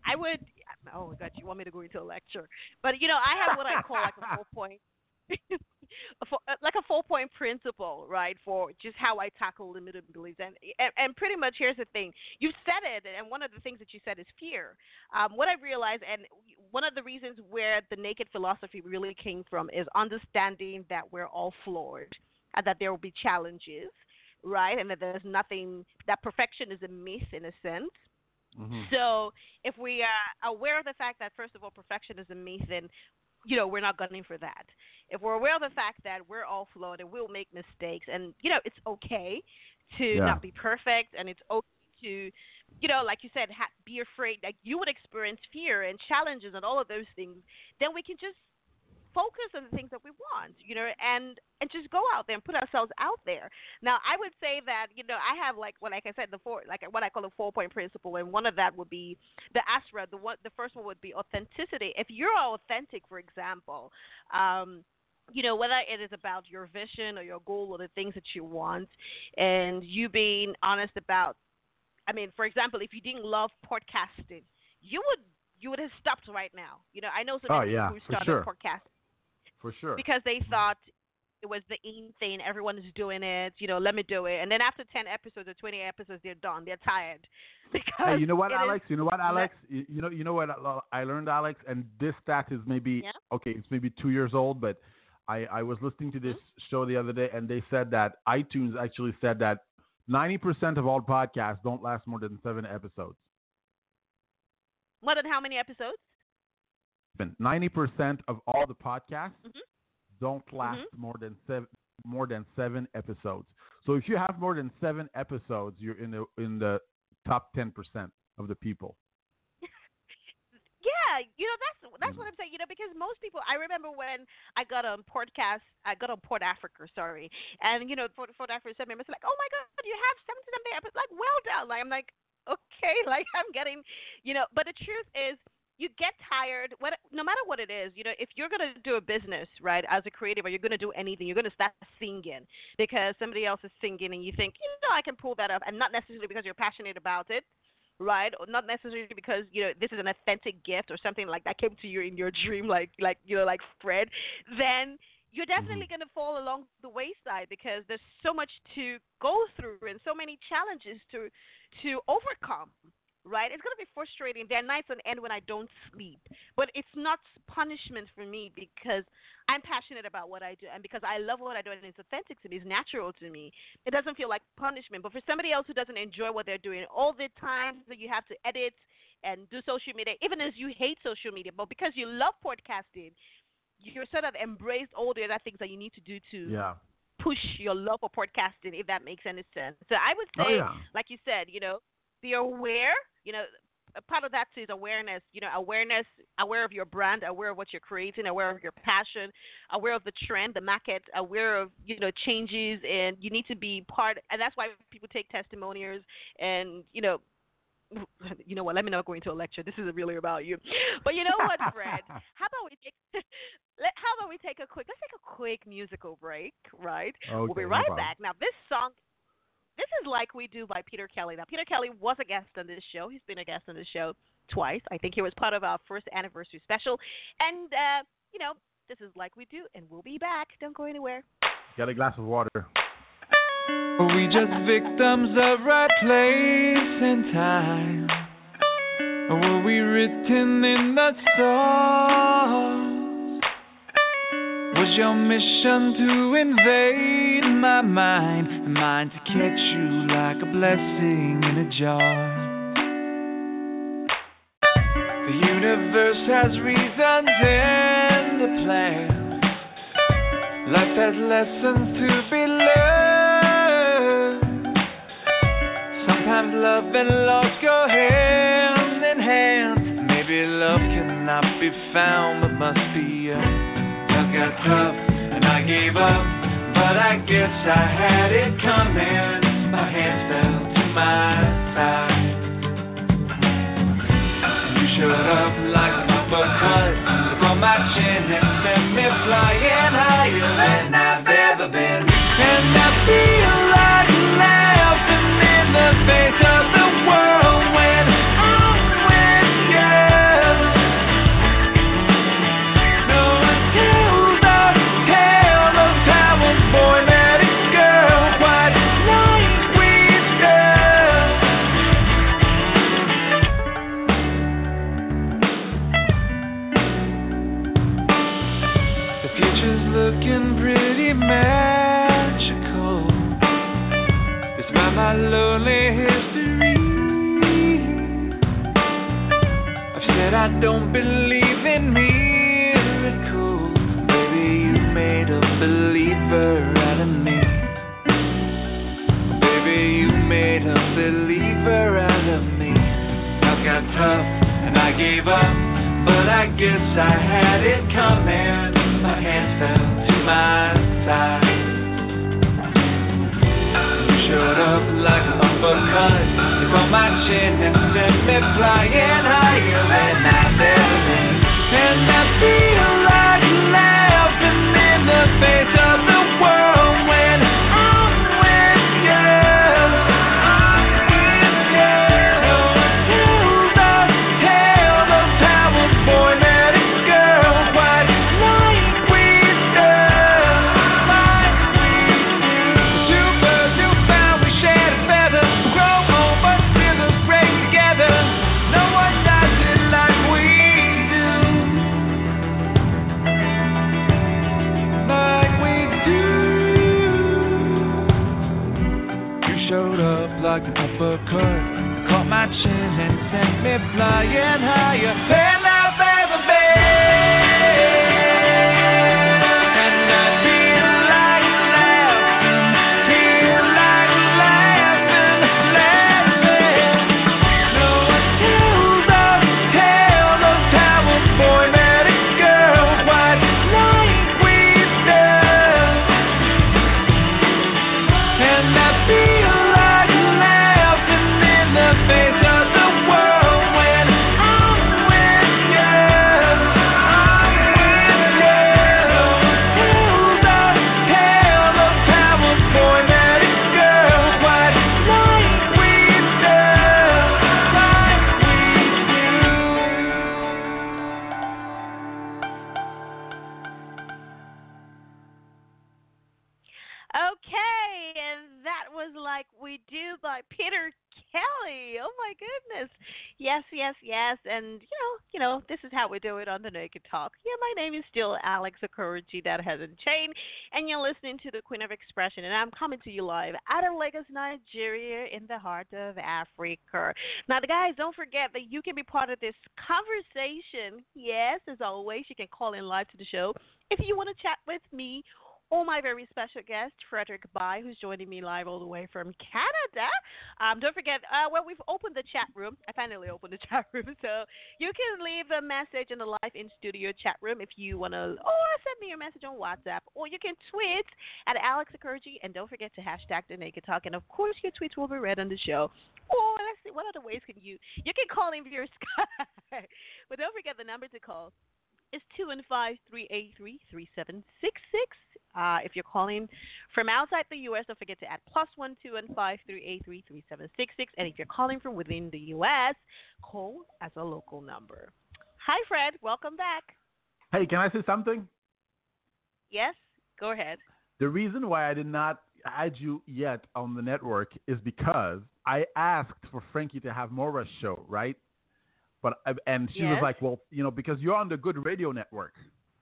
I would. Oh my God, you want me to go into a lecture? But you know, I have what I call like a four point, a four, like a four point principle, right? For just how I tackle limited beliefs, and, and and pretty much here's the thing. You said it, and one of the things that you said is fear. Um, what I realized, and one of the reasons where the naked philosophy really came from is understanding that we're all flawed, and that there will be challenges, right? And that there's nothing, that perfection is a myth in a sense. Mm-hmm. So if we are aware of the fact that, first of all, perfection is a myth, then, you know, we're not gunning for that. If we're aware of the fact that we're all flawed and we'll make mistakes, and, you know, it's okay to yeah. not be perfect, and it's okay to, you know, like you said, ha- be afraid, like you would experience fear and challenges and all of those things, then we can just focus on the things that we want, you know, and, and just go out there and put ourselves out there. Now, I would say that, you know, I have like, well, like I said, the four, like what I call a four-point principle, and one of that would be the ASRA. The one, the first one would be authenticity. If you're authentic, for example, um, you know, whether it is about your vision or your goal or the things that you want, and you being honest about, I mean, for example, if you didn't love podcasting, you would you would have stopped right now. You know, I know some oh, people yeah, who started sure. podcasting. For sure. Because they thought it was the in thing, everyone is doing it, you know, let me do it. And then after ten episodes or twenty episodes, they're done. They're tired. Because hey, you know what, Alex? Is, you know what, Alex? You, you know, you know what I learned, Alex? And this stat is maybe, yeah? okay, it's maybe two years old, but I, I was listening to this mm-hmm. show the other day, and they said that iTunes actually said that ninety percent of all podcasts don't last more than seven episodes. More than how many episodes? ninety percent of all the podcasts mm-hmm. don't last mm-hmm. more than seven more than seven episodes. So if you have more than seven episodes, you're in the in the top ten percent of the people. Yeah, you know, that's that's what I'm saying, you know, because most people, I remember when I got on podcast, I got on Port Africa, sorry, and, you know, Port, Port Africa said, members like, oh, my God, you have seventy-something episodes, like, well done. Like, I'm like, okay, like, I'm getting, you know, but the truth is, you get tired, what, no matter what it is, you know, if you're going to do a business, right, as a creative, or you're going to do anything, you're going to start singing because somebody else is singing and you think, you know, I can pull that up, and not necessarily because you're passionate about it, right, or not necessarily because, you know, this is an authentic gift or something like that came to you in your dream, like, like you know, like Fred, then you're definitely mm-hmm. going to fall along the wayside because there's so much to go through and so many challenges to to overcome. Right? It's going to be frustrating. There are nights on end when I don't sleep. But it's not punishment for me because I'm passionate about what I do and because I love what I do and it's authentic to me. It's natural to me. It doesn't feel like punishment. But for somebody else who doesn't enjoy what they're doing, all the times that you have to edit and do social media, even as you hate social media, but because you love podcasting, you're sort of embraced all the other things that you need to do to yeah. push your love for podcasting, if that makes any sense. So I would say, oh, yeah. like you said, you know, be aware, you know, a part of that is awareness, you know, awareness, aware of your brand, aware of what you're creating, aware of your passion, aware of the trend, the market, aware of, you know, changes, and you need to be part, and that's why people take testimonials and, you know, you know what, let me not go into a lecture. This is really about you. But you know what, Fred? How about we take let, how about we take a quick, let's take a quick musical break, right? Okay, we'll be right no back. Now, this song, this is Like We Do by Peter Kelly. Now, Peter Kelly was a guest on this show. He's been a guest on this show twice. I think he was part of our first anniversary special. And, uh, you know, this is Like We Do, and we'll be back. Don't go anywhere. Got a glass of water. Are we just victims of right place and time? Or were we written in the stars? Was your mission to invade my mind, and mine to catch you like a blessing in a jar? The universe has reasons and a plan. Life has lessons to be learned. Sometimes love and loss go hand in hand. Maybe love cannot be found but must be earned. Got tough and I gave up, but I guess I had it coming. My hands fell to my side. You showed up like an uppercut from my chin and sent me flying higher than I've ever been. And I feel like laughing in the face of the world when I'm with you. looking pretty magical. Despite my lonely history, I've said I don't believe in miracles. Baby, you made a believer out of me. Baby, you made a believer out of me. I got tough and I gave up, but I guess I had it coming. My hands fell to my side. You showed up like an uppercut. You caught my chin and sent me flying higher than I've ever been. And I feel like laughing in the face of the world when I'm with you. I'm with you. No one tells the tale of how a boy met a girl quite like we do, like we do. Two birds who found we shared a feather, grow old but still look great together. No one does it like we do, like we do. You showed up like an uppercut, caught my chin and sent me flying higher than I've ever been. And I feel like laughing, feel like laughing, laughing. No one tells the tale of how a boy met a girl quite like we do. And I feel like laughing in the face of the world when I'm with you. I'm with you. No one tells the tale of how a boy met a girl quite like we do, like we Okay, and that was Like We Do by Peter Kelly. Oh my goodness. Yes, yes, yes. And you know, you know, this is how we do it on the Naked Talk. Yeah, my name is still Alex Okoroji. That hasn't changed. And you're listening to the Queen of Expression, and I'm coming to you live out of Lagos, Nigeria, in the heart of Africa. Now, the guys, don't forget that you can be part of this conversation. Yes, as always, you can call in live to the show if you want to chat with me or my very special guest, Frederick Bai, who's joining me live all the way from Canada. Um, don't forget, uh, well, we've opened the chat room. I finally opened the chat room, so you can leave a message in the live in-studio chat room if you want to, or send me your message on WhatsApp, or you can tweet at Alex Okoroji, and don't forget to hashtag the Naked Talk, and of course your tweets will be read on the show. Or let's see, what other ways can you, you can call in via Skype, but don't forget the number to call is two one five, three eight three, three seven six six. Uh, if you're calling from outside the U S, don't forget to add plus one two one five, three eight three, three seven six six. And if you're calling from within the U S, call as a local number. Hi, Fred. Welcome back. Hey, can I say something? Yes, go ahead. The reason why I did not add you yet on the network is because I asked for Frankie to have more of a show, right? But and she yes. was like, well, you know, because you're on the Good Radio Network.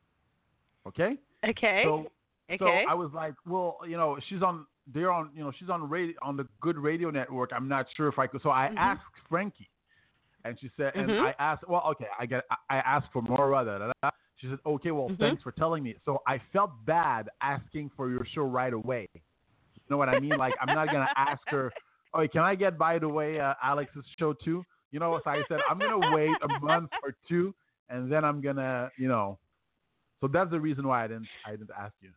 Okay? Okay. So, okay. so I was like, well, you know, she's on, they're on, you know, she's on radio, on the Good Radio Network. I'm not sure if I could. So I mm-hmm. asked Frankie, and she said, and mm-hmm. I asked, well, okay, I get, I asked for more other. Da, da, da. She said, okay, well, mm-hmm. thanks for telling me. So I felt bad asking for your show right away. You know what I mean? Like, I'm not gonna ask her, oh, can I get, by the way, uh, Alex's show too? You know, so I said, I'm going to wait a month or two, and then I'm going to, you know. So that's the reason why I didn't I didn't ask you.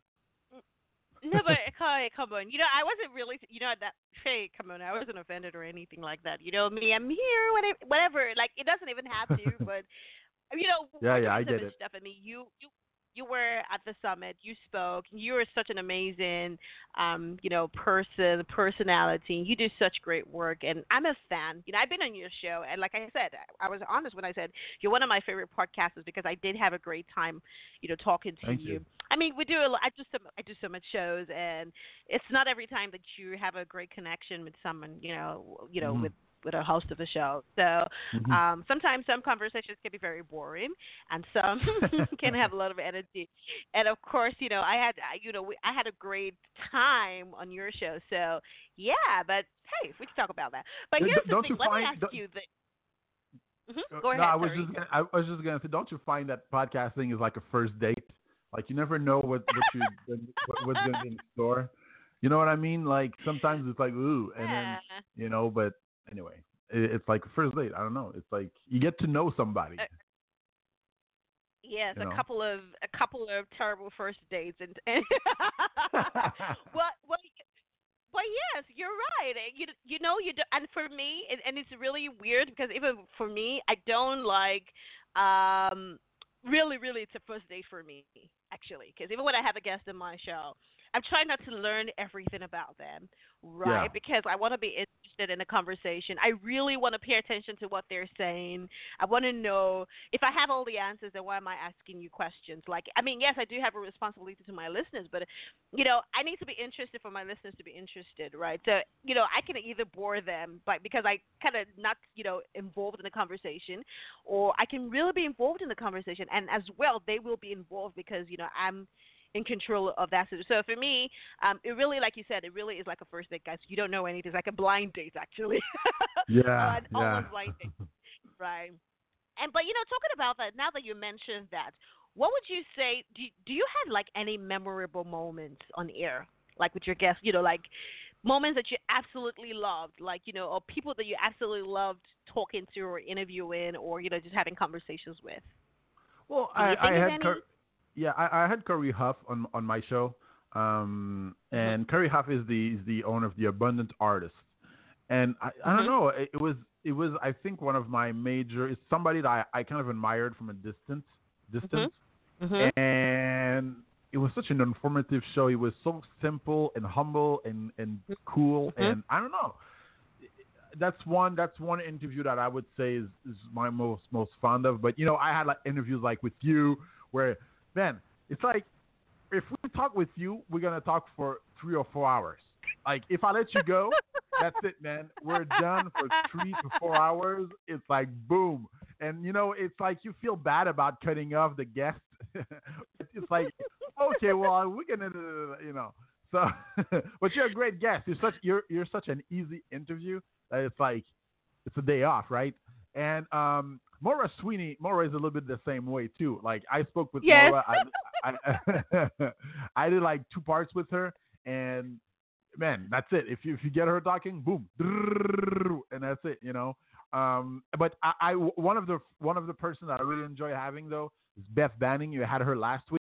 No, but come on. You know, I wasn't really, you know, that, hey, come on, I wasn't offended or anything like that. You know, me, I'm here, whatever, whatever. Like, it doesn't even have to, but, you know. Yeah, yeah, I get it. Stephanie, you, you, you were at the summit, you spoke, you were such an amazing, um, you know, person, personality. You do such great work, and I'm a fan. You know, I've been on your show, and like I said, I was honest when I said you're one of my favorite podcasters because I did have a great time, you know, talking to Thank you. you. I mean, we do a lot, I do so I do so much shows, and it's not every time that you have a great connection with someone, you know, you know, mm-hmm. with with a host of a show. So Mm-hmm. um, sometimes some conversations can be very boring, and some can have a lot of energy. And of course, you know, I had I- you know we, I had a great time on your show. So yeah, but hey, we can talk about that. But Don't- here's the don't thing. you Let me find- ask don't- you the. Mhm, Uh, Go ahead. no, I was sorry. just gonna, I was just gonna say, don't you find that podcasting is like a first date? Like you never know what what you what, what's gonna be in store. You know what I mean? Like sometimes it's like ooh, and then Yeah. you know. But anyway, it, it's like a first date. I don't know. It's like you get to know somebody. Uh, Yes, You a know. couple of a couple of terrible first dates, and, and well, well, well, yes, you're right. Uh, You you know you do, and for me, and, and it's really weird because even for me, I don't like. Um, really, really, it's a first date for me actually, because even when I have a guest on my show, I'm trying not to learn everything about them, right? Yeah. Because I want to be interested in the conversation. I really want to pay attention to what they're saying. I want to know if I have all the answers, then why am I asking you questions? Like, I mean, yes, I do have a responsibility to my listeners, but you know, I need to be interested for my listeners to be interested, right? So, you know, I can either bore them, but because I kind of not, you know, involved in the conversation, or I can really be involved in the conversation, and as well, they will be involved because you know I'm in control of that situation. So for me, um, it really, like you said, it really is like a first date, guys. You don't know anything. It's like a blind date, actually. Yeah, An yeah. almost blind date, right? And but you know, talking about that, now that you mentioned that, what would you say? Do do you have like any memorable moments on air, like with your guests? You know, like moments that you absolutely loved, like you know, or people that you absolutely loved talking to or interviewing, or you know, just having conversations with. Well, Can I, you think I of had any? Cur- yeah, I, I had Curry Huff on on my show, um, and Curry Huff is the is the owner of the Abundant Artist, and I, I don't Mhm. know, it, it was it was I think one of my major. It's somebody that I, I kind of admired from a distance distance, Mhm. and it was such an informative show. It was so simple and humble and and cool, Mhm. and I don't know. That's one. That's one interview that I would say is, is my most most fond of. But you know, I had like interviews like with you, where man, it's like if we talk with you, we're gonna talk for three or four hours. Like if I let you go, that's it, man. We're done for three to four hours. It's like boom, and you know, it's like you feel bad about cutting off the guest. It's like okay, well, we're gonna, you know. So, but you're a great guest. You're such you're you're such an easy interview. It's like it's a day off, right? And um, Maura Sweeney, Maura is a little bit the same way too. Like I spoke with Yes. Maura, I, I, I did like two parts with her, and man, that's it. If you if you get her talking, boom, and that's it, you know. Um, but I, I one of the one of the person that I really enjoy having though is Beth Banning. You had her last week.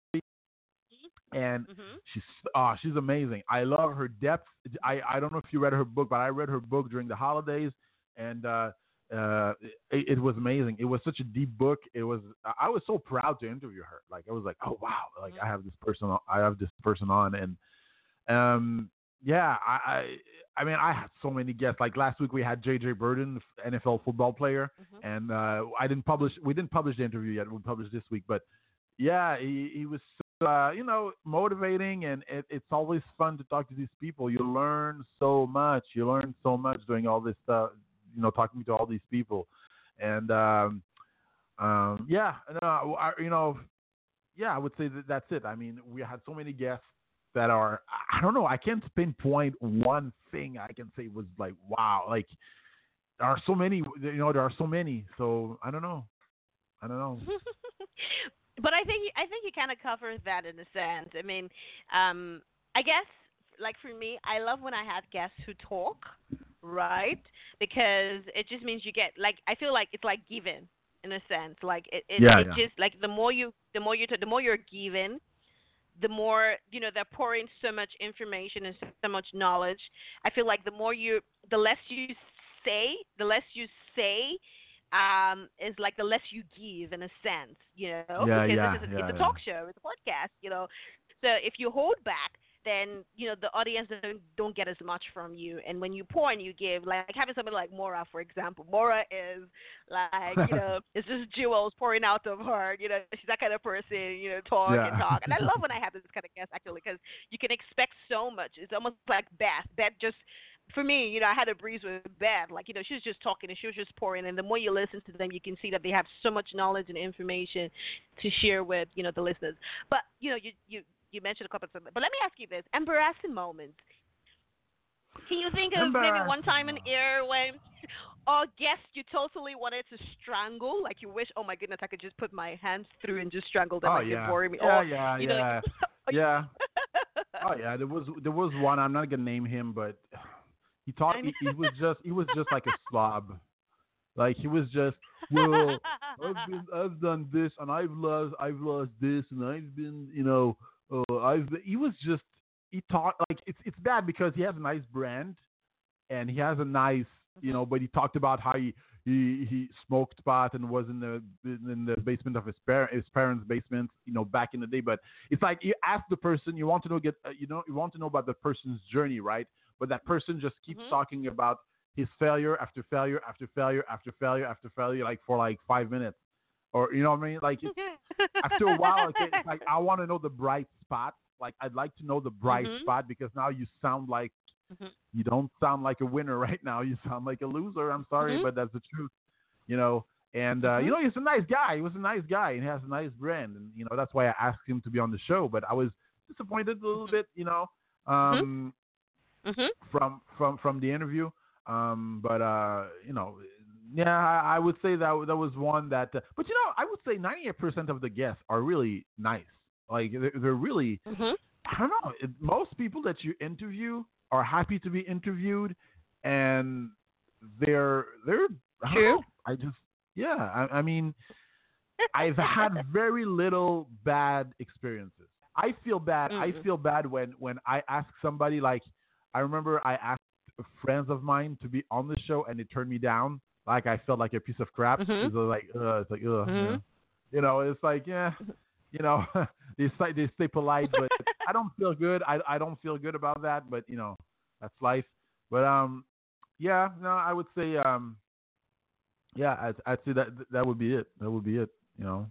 And Mhm. she's uh, she's amazing. I love her depth. I, I don't know if you read her book, but I read her book during the holidays, and uh, uh, it, it was amazing. It was such a deep book. It was I was so proud to interview her. Like I was like, oh wow, like I have this person. On, I have this person on, and um, yeah, I, I I mean I had so many guests. Like last week we had J J Burden, N F L football player, Mhm. and uh, I didn't publish. We didn't publish the interview yet. We published this week, but yeah, he he was. Uh, you know, motivating, and it, it's always fun to talk to these people. You learn so much. You learn so much doing all this stuff. You know, talking to all these people, and um, um, yeah, no, I, you know, yeah, I would say that that's it. I mean, we had so many guests that are. I don't know. I can't pinpoint one thing. I can say was like, wow, like there are so many. You know, there are so many. So I don't know. I don't know. But I think I think you kind of covered that in a sense. I mean, um, I guess like for me, I love when I have guests who talk, right? Because it just means you get like I feel like it's like giving in a sense. Like it, it, Yeah, it yeah. just like the more you the more you t- the more you're giving, the more you know they're pouring so much information and so, so much knowledge. I feel like the more you the less you say, the less you say. Um, is like the less you give in a sense, you know, Yeah, because yeah, it's, a, yeah, it's a yeah. talk show, it's a podcast, you know. So if you hold back, then you know the audience don't, don't get as much from you. And when you pour and you give, like having somebody like Maura, for example, Maura is like you know it's just jewels pouring out of her. You know, she's that kind of person. You know, talk Yeah. and talk. And I love when I have this kind of guest actually because you can expect so much. It's almost like Beth. Beth just for me, you know, I had a breeze with Beth. Like, you know, she was just talking and she was just pouring. And the more you listen to them, you can see that they have so much knowledge and information to share with, you know, the listeners. But, you know, you you, you mentioned a couple of things. But let me ask you this. Embarrassing moments. Can you think of maybe one time in air when, or guest you totally wanted to strangle? Like you wish, oh, my goodness, I could just put my hands through and just strangle them. Oh, like yeah. they're boring me. Yeah, or, yeah, you yeah. Know, yeah. Oh, yeah. There was there was one. I'm not going to name him, but he talked. He, he was just he was just like a slob. Like he was just, well, I've been, I've done this and I've lost I've lost this and I've been, you know, uh, I've he was just he talked like it's it's bad because he has a nice brand and he has a nice, you know, but he talked about how he he, he smoked pot and was in the in the basement of his par- his parents' basement, you know, back in the day. But it's like you ask the person, you want to know get uh, you know you want to know about the person's journey, right? But that person just keeps mm-hmm. talking about his failure after failure after failure after failure after failure, like for like five minutes, or you know what I mean? Like it's, after a while, okay, it's like I want to know the bright spot. Like I'd like to know the bright mm-hmm. spot because now you sound like mm-hmm. you don't sound like a winner right now. You sound like a loser. I'm sorry, mm-hmm. but that's the truth, you know. And uh, mm-hmm. you know, he's a nice guy. He was a nice guy, and he has a nice brand, and you know that's why I asked him to be on the show. But I was disappointed a little bit, you know. Um, mm-hmm. from from from the interview. Um, but uh, you know, yeah, I, I would say that that was one that. Uh, but you know, I would say ninety-eight percent of the guests are really nice. Like they're, they're really. Mm-hmm. I don't know. It, most people that you interview are happy to be interviewed, and they're they're. I True. Know, I just yeah. I, I mean, I've had very little bad experiences. I feel bad. Mm-hmm. I feel bad when when I ask somebody like. I remember I asked friends of mine to be on the show and they turned me down. Like I felt like a piece of crap. Mm-hmm. It's like, uh, it's like, ugh, mm-hmm. yeah. You know, it's like, yeah, you know, they stay, they stay polite, but I don't feel good. I, I don't feel good about that, but you know, that's life. But, um, yeah, no, I would say, um, yeah, I'd, I'd say that, that would be it. That would be it, you know.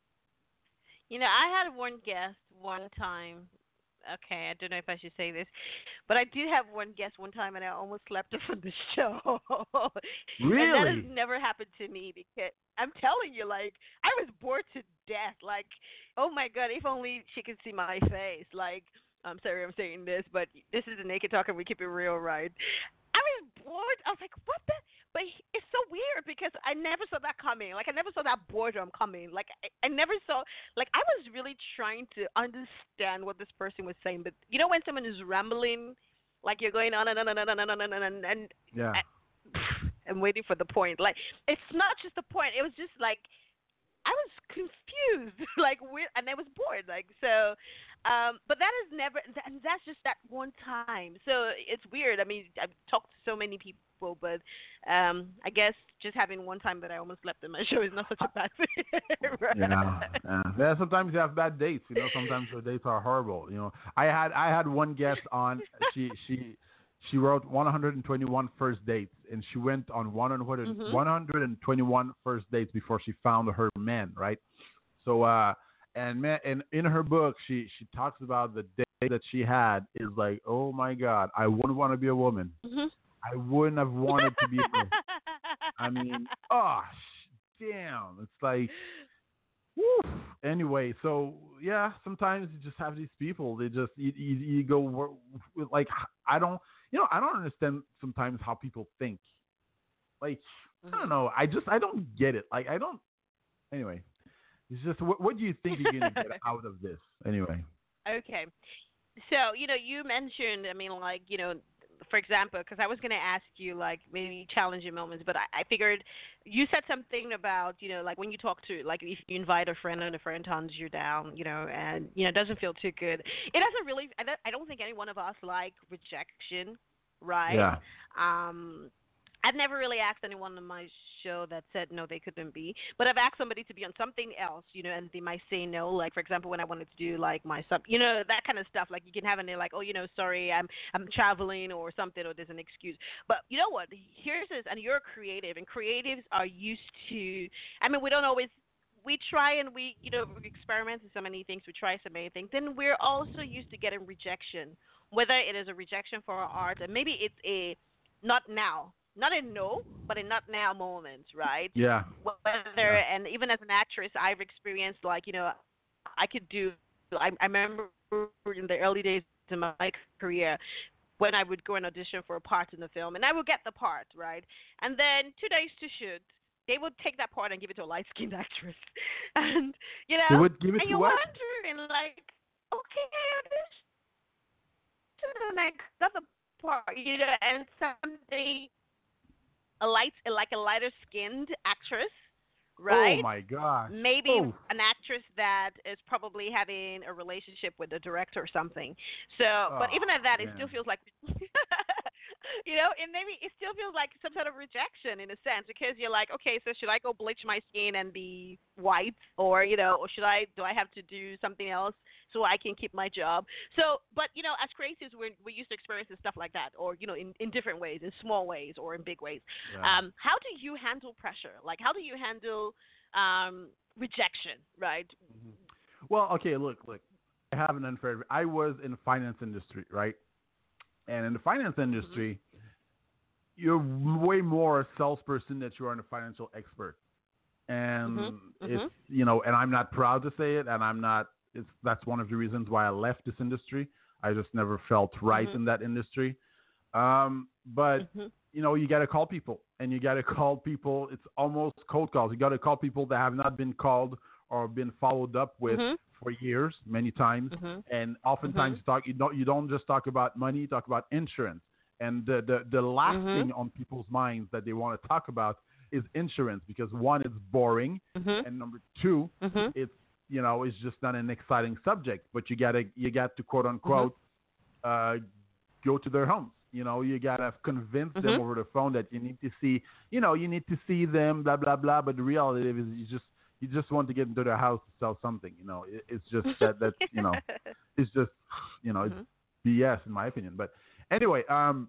You know, I had one guest one time. Okay, I don't know if I should say this, but I did have one guest one time, and I almost slept her from the show. Really? And that has never happened to me because I'm telling you, like, I was bored to death. Like, oh my God, if only she could see my face. Like, I'm sorry I'm saying this, but this is a Naked Talk, and we keep it real, right? I was bored. I was like, what the? But it's so weird because I never saw that coming. Like, I never saw that boredom coming. Like, I, I never saw, like, I was really trying to understand what this person was saying. But, you know, when someone is rambling, like you're going on and on and on and on and on and on, and yeah. I, I'm waiting for the point. Like, it's not just the point. It was just like, I was confused, like, weird, and I was bored. Like, so, um, but that is never, and that's just that one time. So it's weird. I mean, I've talked to so many people, but um, I guess just having one time that I almost slept in my show is not such a bad thing. Right? Yeah, yeah. Yeah, sometimes you have bad dates. You know, sometimes your dates are horrible. You know, I had I had one guest on. She she she wrote one hundred twenty-one first dates, and she went on one hundred, mm-hmm. one hundred twenty-one first dates before she found her man. Right. So uh, and man, and in her book, she she talks about the day that she had is like, oh my God, I wouldn't want to be a woman. Mm-hmm. I wouldn't have wanted to be a woman. I mean, oh, damn. It's like, whew. Anyway, so, yeah, sometimes you just have these people. They just, you, you, you go, like, I don't, you know, I don't understand sometimes how people think. Like, mm-hmm. I don't know. I just, I don't get it. Like, I don't, anyway. It's just, what, what do you think you're going to get out of this? Anyway. Okay. So, you know, you mentioned, I mean, like, you know, for example, because I was going to ask you, like, maybe challenging moments, but I, I figured you said something about, you know, like when you talk to, like, if you invite a friend and a friend turns you down, you know, and, you know, it doesn't feel too good. It doesn't really, I don't, I don't think any one of us like rejection, right? Yeah. Um, I've never really asked anyone on my show that said no, they couldn't be. But I've asked somebody to be on something else, you know, and they might say no. Like, for example, when I wanted to do, like, my sub, you know, that kind of stuff. Like, you can have, and they're like, oh, you know, sorry, I'm I'm traveling or something, or there's an excuse. But you know what? Here's this, and you're creative, and creatives are used to, I mean, we don't always, we try and we, you know, we experiment with so many things. We try so many things. Then we're also used to getting rejection, whether it is a rejection for our art, and maybe it's a not now, not a no, but a not now moment, right? Yeah. Whether Yeah. and even as an actress, I've experienced like you know, I could do. I, I remember in the early days of my career when I would go and audition for a part in the film, and I would get the part, right? And then two days to shoot, they would take that part and give it to a light-skinned actress, and you know, They would give it and to you're what? wondering like, okay, and I got the part, you know, and someday a light, like a lighter-skinned actress, right? Oh my gosh. Maybe Oh. an actress that is probably having a relationship with the director or something. So, but Oh, even at that, it man. still feels like, you know, and maybe it still feels like some sort of rejection in a sense because you're like, okay, so should I go bleach my skin and be white, or you know, or should I? Do I have to do something else so I can keep my job? So, but you know, as creatives, we're we used to experience stuff like that, or you know, in in different ways, in small ways or in big ways. Yeah. Um, how do you handle pressure? Like, how do you handle um, rejection, right? Well, okay, look, look. I have an unfair. I was in the finance industry, right? And in the finance industry, you're way more a salesperson than you are a financial expert. And Mhm, it's you know, and I'm not proud to say it, and I'm not. It's that's one of the reasons why I left this industry. I just never felt right Mhm. in that industry. Um, but Mhm. you know, you got to call people, and you got to call people. It's almost cold calls. You got to call people that have not been called or been followed up with Mhm. for years, many times. Mhm. And oftentimes, Mhm. you talk. You don't. You don't just talk about money. You talk about insurance. And the the, the last Mhm. thing on people's minds that they want to talk about is insurance, because one, it's boring, Mhm. and number two, Mhm. it's you know, it's just not an exciting subject. But you gotta you got to quote unquote uh, go to their homes. You know, you gotta convince them Mhm. over the phone that you need to see, you know, you need to see them, blah blah blah. But the reality is, you just you just want to get into their house to sell something. You know, it, it's just that that's you know, it's just you know, Mhm. it's B S in my opinion. But anyway, um,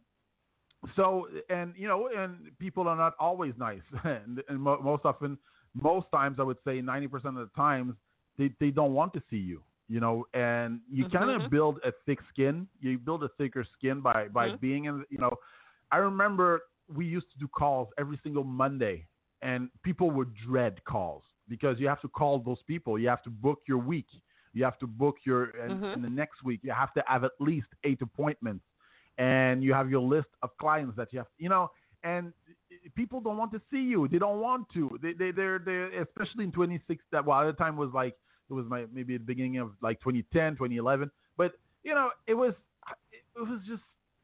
so and you know, and people are not always nice, and, and mo- most often, most times, I would say ninety percent of the times, they they don't want to see you. You know, and you kind Mhm. of build a thick skin. You build a thicker skin by by Mhm. being in. You know, I remember we used to do calls every single Monday, and people would dread calls because you have to call those people. You have to book your week. You have to book your and, Mhm. and the next week. You have to have at least eight appointments, and you have your list of clients that you have. You know, and people don't want to see you. They don't want to. They they they're they especially in twenty six. That well, at the time was like. It was my maybe the beginning of like twenty ten, twenty eleven. But you know, it was it was just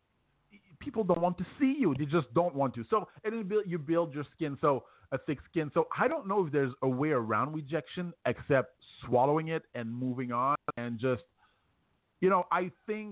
people don't want to see you. They just don't want to. So and then build, you build your skin, so a thick skin. So I don't know if there's a way around rejection except swallowing it and moving on and just you know I think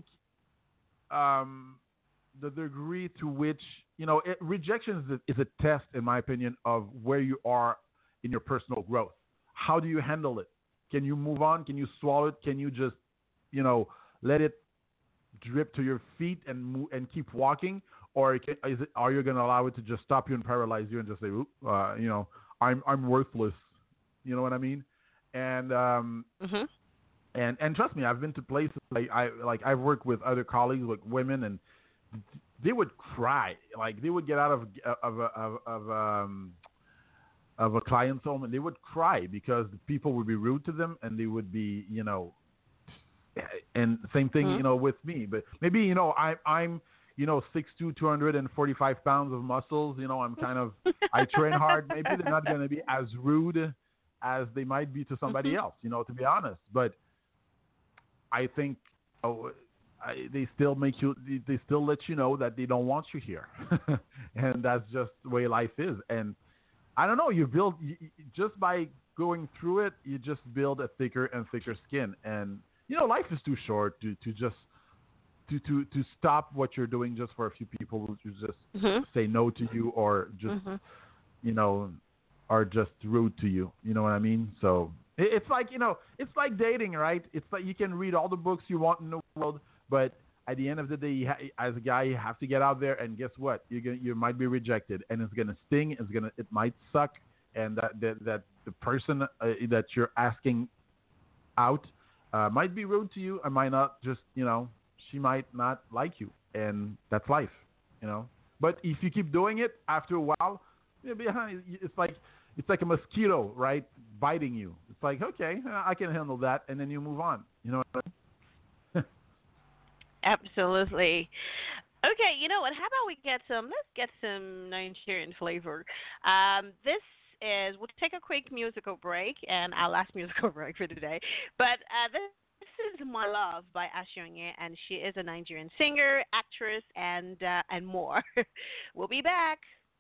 um, the degree to which you know it, rejection is a, is a test, in my opinion, of where you are in your personal growth. How do you handle it? Can you move on? Can you swallow it? Can you just, you know, let it drip to your feet and move, and keep walking, or can, is it, are you going to allow it to just stop you and paralyze you and just say, Oop, uh, you know, I'm I'm worthless. You know what I mean? And um, Mhm. and and trust me, I've been to places like I like I've worked with other colleagues, like women, and they would cry, like they would get out of of of, of um. of a client's home, and they would cry because the people would be rude to them, and they would be, you know, and same thing, Mhm. you know, with me. But maybe, you know, I, I'm, you know, six two, two hundred forty-five pounds of muscles. You know, I'm kind of, I train hard. Maybe they're not going to be as rude as they might be to somebody Mhm. else, you know, to be honest. But I think oh, I, they still make you, they still let you know that they don't want you here. And that's just the way life is. And I don't know, you build, you, you- just by going through it, you just build a thicker and thicker skin. And, you know, life is too short to, to just, to, to, to stop what you're doing just for a few people who just Mhm. say no to you or just, Mhm. you know, are just rude to you. You know what I mean? So it, it's like, you know, it's like dating, right? It's like you can read all the books you want in the world, but at the end of the day, you ha- as a guy, you have to get out there, and guess what? You're gonna, you might be rejected, and it's gonna sting. It's gonna, it might suck, and that that, that the person uh, that you're asking out uh, might be rude to you, and might not just, you know, she might not like you, and that's life, you know. But if you keep doing it, after a while, it's like it's like a mosquito, right, biting you. It's like, okay, I can handle that, and then you move on. You know what I mean? Absolutely. Okay, you know what? How about we get some? Let's get some Nigerian flavor. Um, this is. We'll take a quick musical break, and our last musical break for today. But uh, this. This is My Love by Ashionye, and she is a Nigerian singer, actress, and uh, and more. We'll be back.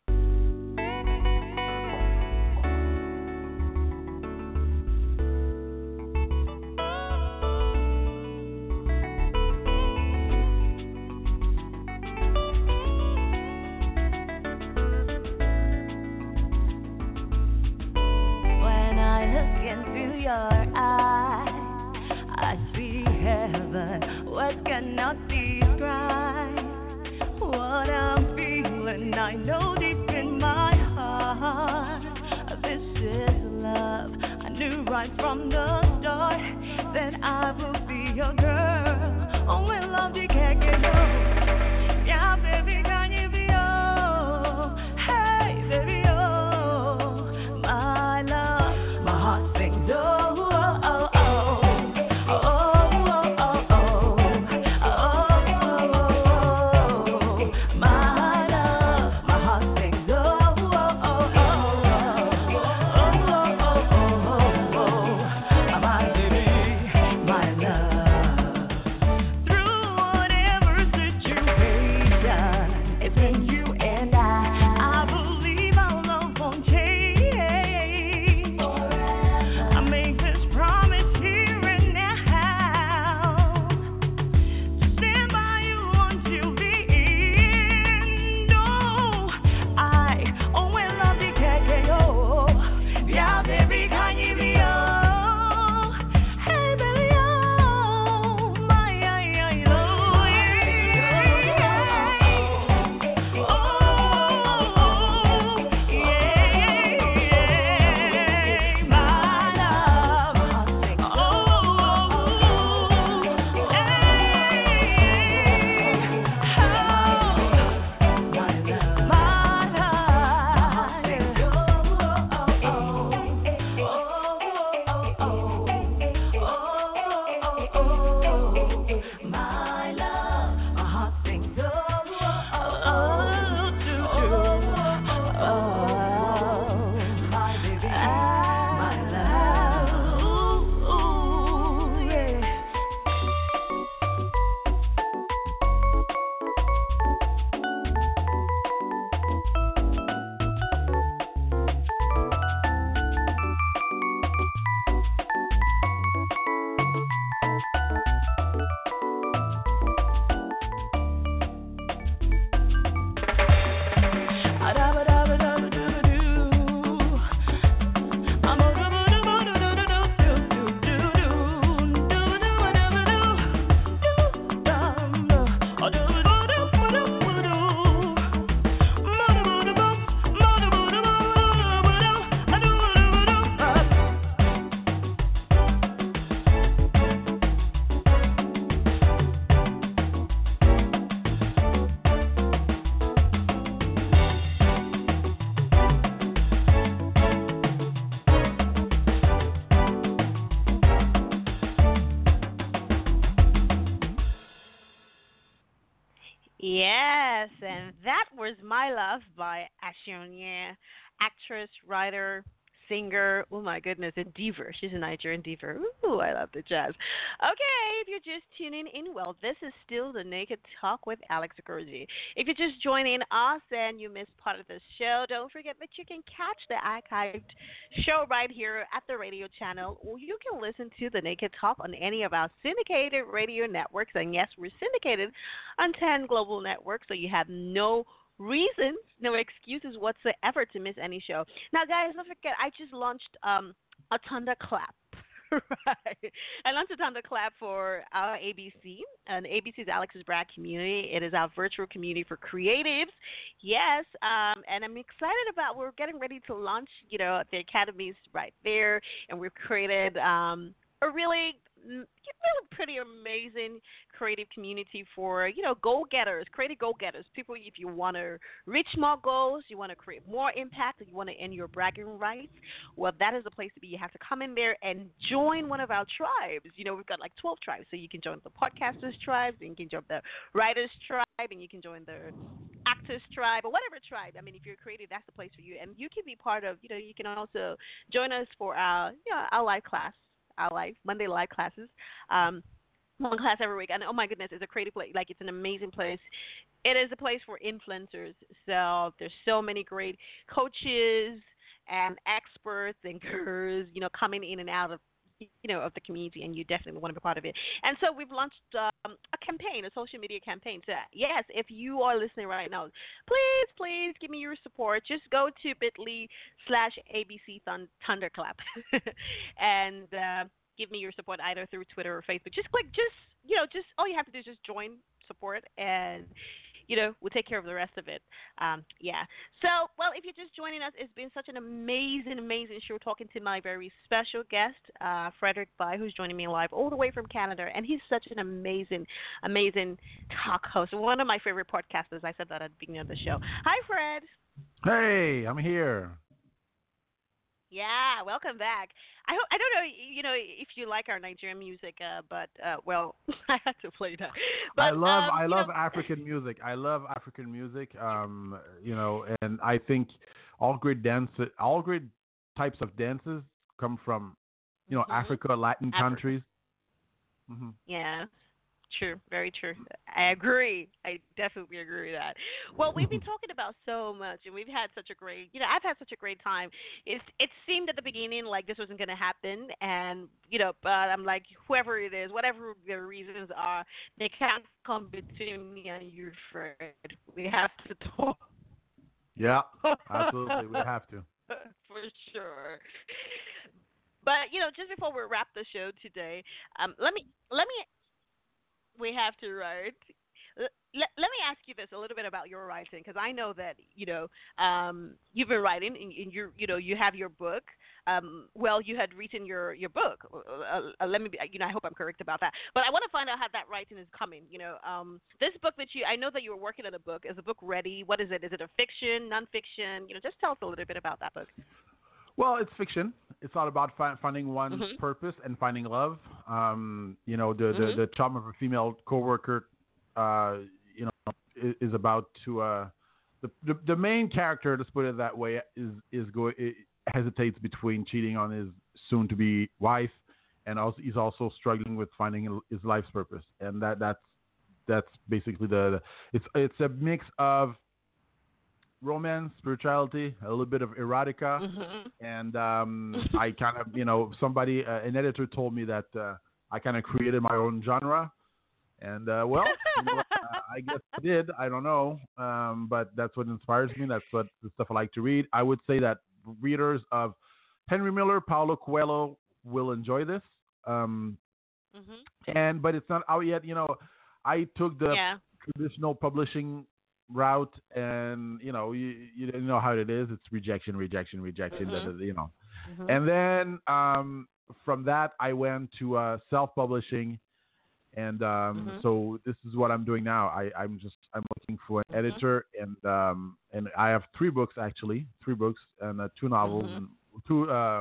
When I look into your eyes, I see heaven, words cannot describe what I'm feeling. I know deep in my heart, this is love. I knew right from the start that I will be your girl. Oh, when love you can't get no. Yeah, baby, can you be oh? Hey, baby, oh, my love, my heart sings oh, oh, oh, oh. Yes, and that was My Love by Ashionye, actress, writer, singer. Oh my goodness, a diva. She's a Nigerian diva. Ooh, I love the jazz. Okay, if you're just tuning in, well, this is still the Naked Talk with Alex Akurji. If you're just joining us and you missed part of the show, don't forget that you can catch the archived show right here at the radio channel, or you can listen to the Naked Talk on any of our syndicated radio networks. And yes, we're syndicated on ten global networks, so you have no reasons, no excuses whatsoever to miss any show. Now, guys, don't forget, I just launched um, a Thunderclap. Right. And also time to clap for our A B C. And A B C is Alex's Brag Community. It is our virtual community for creatives. Yes, um, and I'm excited about, we're getting ready to launch, you know, the academies right there. And we've created um, a really mm, really pretty amazing creative community for, you know, goal-getters, creative goal-getters, people if you want to reach more goals, you want to create more impact, and you want to end your bragging rights, well, that is the place to be. You have to come in there and join one of our tribes. You know, we've got like twelve tribes, so you can join the podcasters tribes, and you can join the writers tribe, and you can join the actors tribe, or whatever tribe. I mean, if you're creative, that's the place for you. And you can be part of, you know, you can also join us for our, you know, our live class. Our live Monday live classes, um, one class every week, and oh my goodness, it's a creative place. Like, it's an amazing place. It is a place for influencers. So there's so many great coaches and experts and gurus, you know, coming in and out of, you know, of the community, and you definitely want to be part of it. And so we've launched um, a campaign, a social media campaign. So yes, if you are listening right now, please, please give me your support. Just go to bit.ly slash ABC Thunderclap and uh, give me your support either through Twitter or Facebook. Just click, just, you know, just all you have to do is just join, support, and you know, we'll take care of the rest of it. Um, yeah. So, well, if you're just joining us, it's been such an amazing, amazing show talking to my very special guest, uh, Frederick Bai, who's joining me live all the way from Canada. And he's such an amazing, amazing talk host. One of my favorite podcasters. I said that at the beginning of the show. Hi, Fred. Hey, I'm here. Yeah, welcome back. I hope, I don't know, you know, if you like our Nigerian music, uh, but uh, well, I had to play that. But, I love um, I love know, African music. I love African music. Um, you know, and I think all great dance, all great types of dances come from, you know, mm-hmm. Africa, Latin Africa. countries. Mm-hmm. Yeah. True, very true. I agree. I definitely agree with that. Well, we've been talking about so much, and we've had such a great, you know, I've had such a great time. It it seemed at the beginning like this wasn't going to happen, and you know, but I'm like, whoever it is, whatever the reasons are, they can't come between me and you, Fred. We have to talk. Yeah, absolutely, we have to. For sure. But you know, just before we wrap the show today, um, let me let me. We have to write. Let, let me ask you this a little bit about your writing, because I know that you know um, you've been writing, and, and you you know you have your book. Um, well, you had written your your book. Uh, uh, let me, be, you know, I hope I'm correct about that. But I want to find out how that writing is coming. You know, um, this book that you, I know that you were working on a book. Is the book ready? What is it? Is it a fiction, nonfiction? You know, just tell us a little bit about that book. Well, it's fiction. It's all about fi- finding one's mm-hmm. purpose and finding love. Um, you know, the, mm-hmm. the, the charm of a female coworker, uh, you know, is, is about to, uh, the, the the main character, let's put it that way, is is going hesitates between cheating on his soon-to-be wife, and also he's also struggling with finding his life's purpose. And that that's that's basically the, the it's it's a mix of romance, spirituality, a little bit of erotica, mm-hmm. and um, I kind of, you know, somebody, uh, an editor told me that uh, I kind of created my own genre, and uh, well, you know, uh, I guess I did. I don't know, um, but that's what inspires me. That's what the stuff I like to read. I would say that readers of Henry Miller, Paulo Coelho will enjoy this, um, mm-hmm. and but it's not out yet. You know, I took the yeah. traditional publishing route, and you know you you know how it is. It's rejection, rejection, rejection. Mm-hmm. That, you know, mm-hmm. and then um, from that I went to uh, self-publishing, and um, mm-hmm. so this is what I'm doing now. I I'm just I'm looking for an mm-hmm. editor, and um, and I have three books actually, three books and uh, two novels, mm-hmm. and two uh,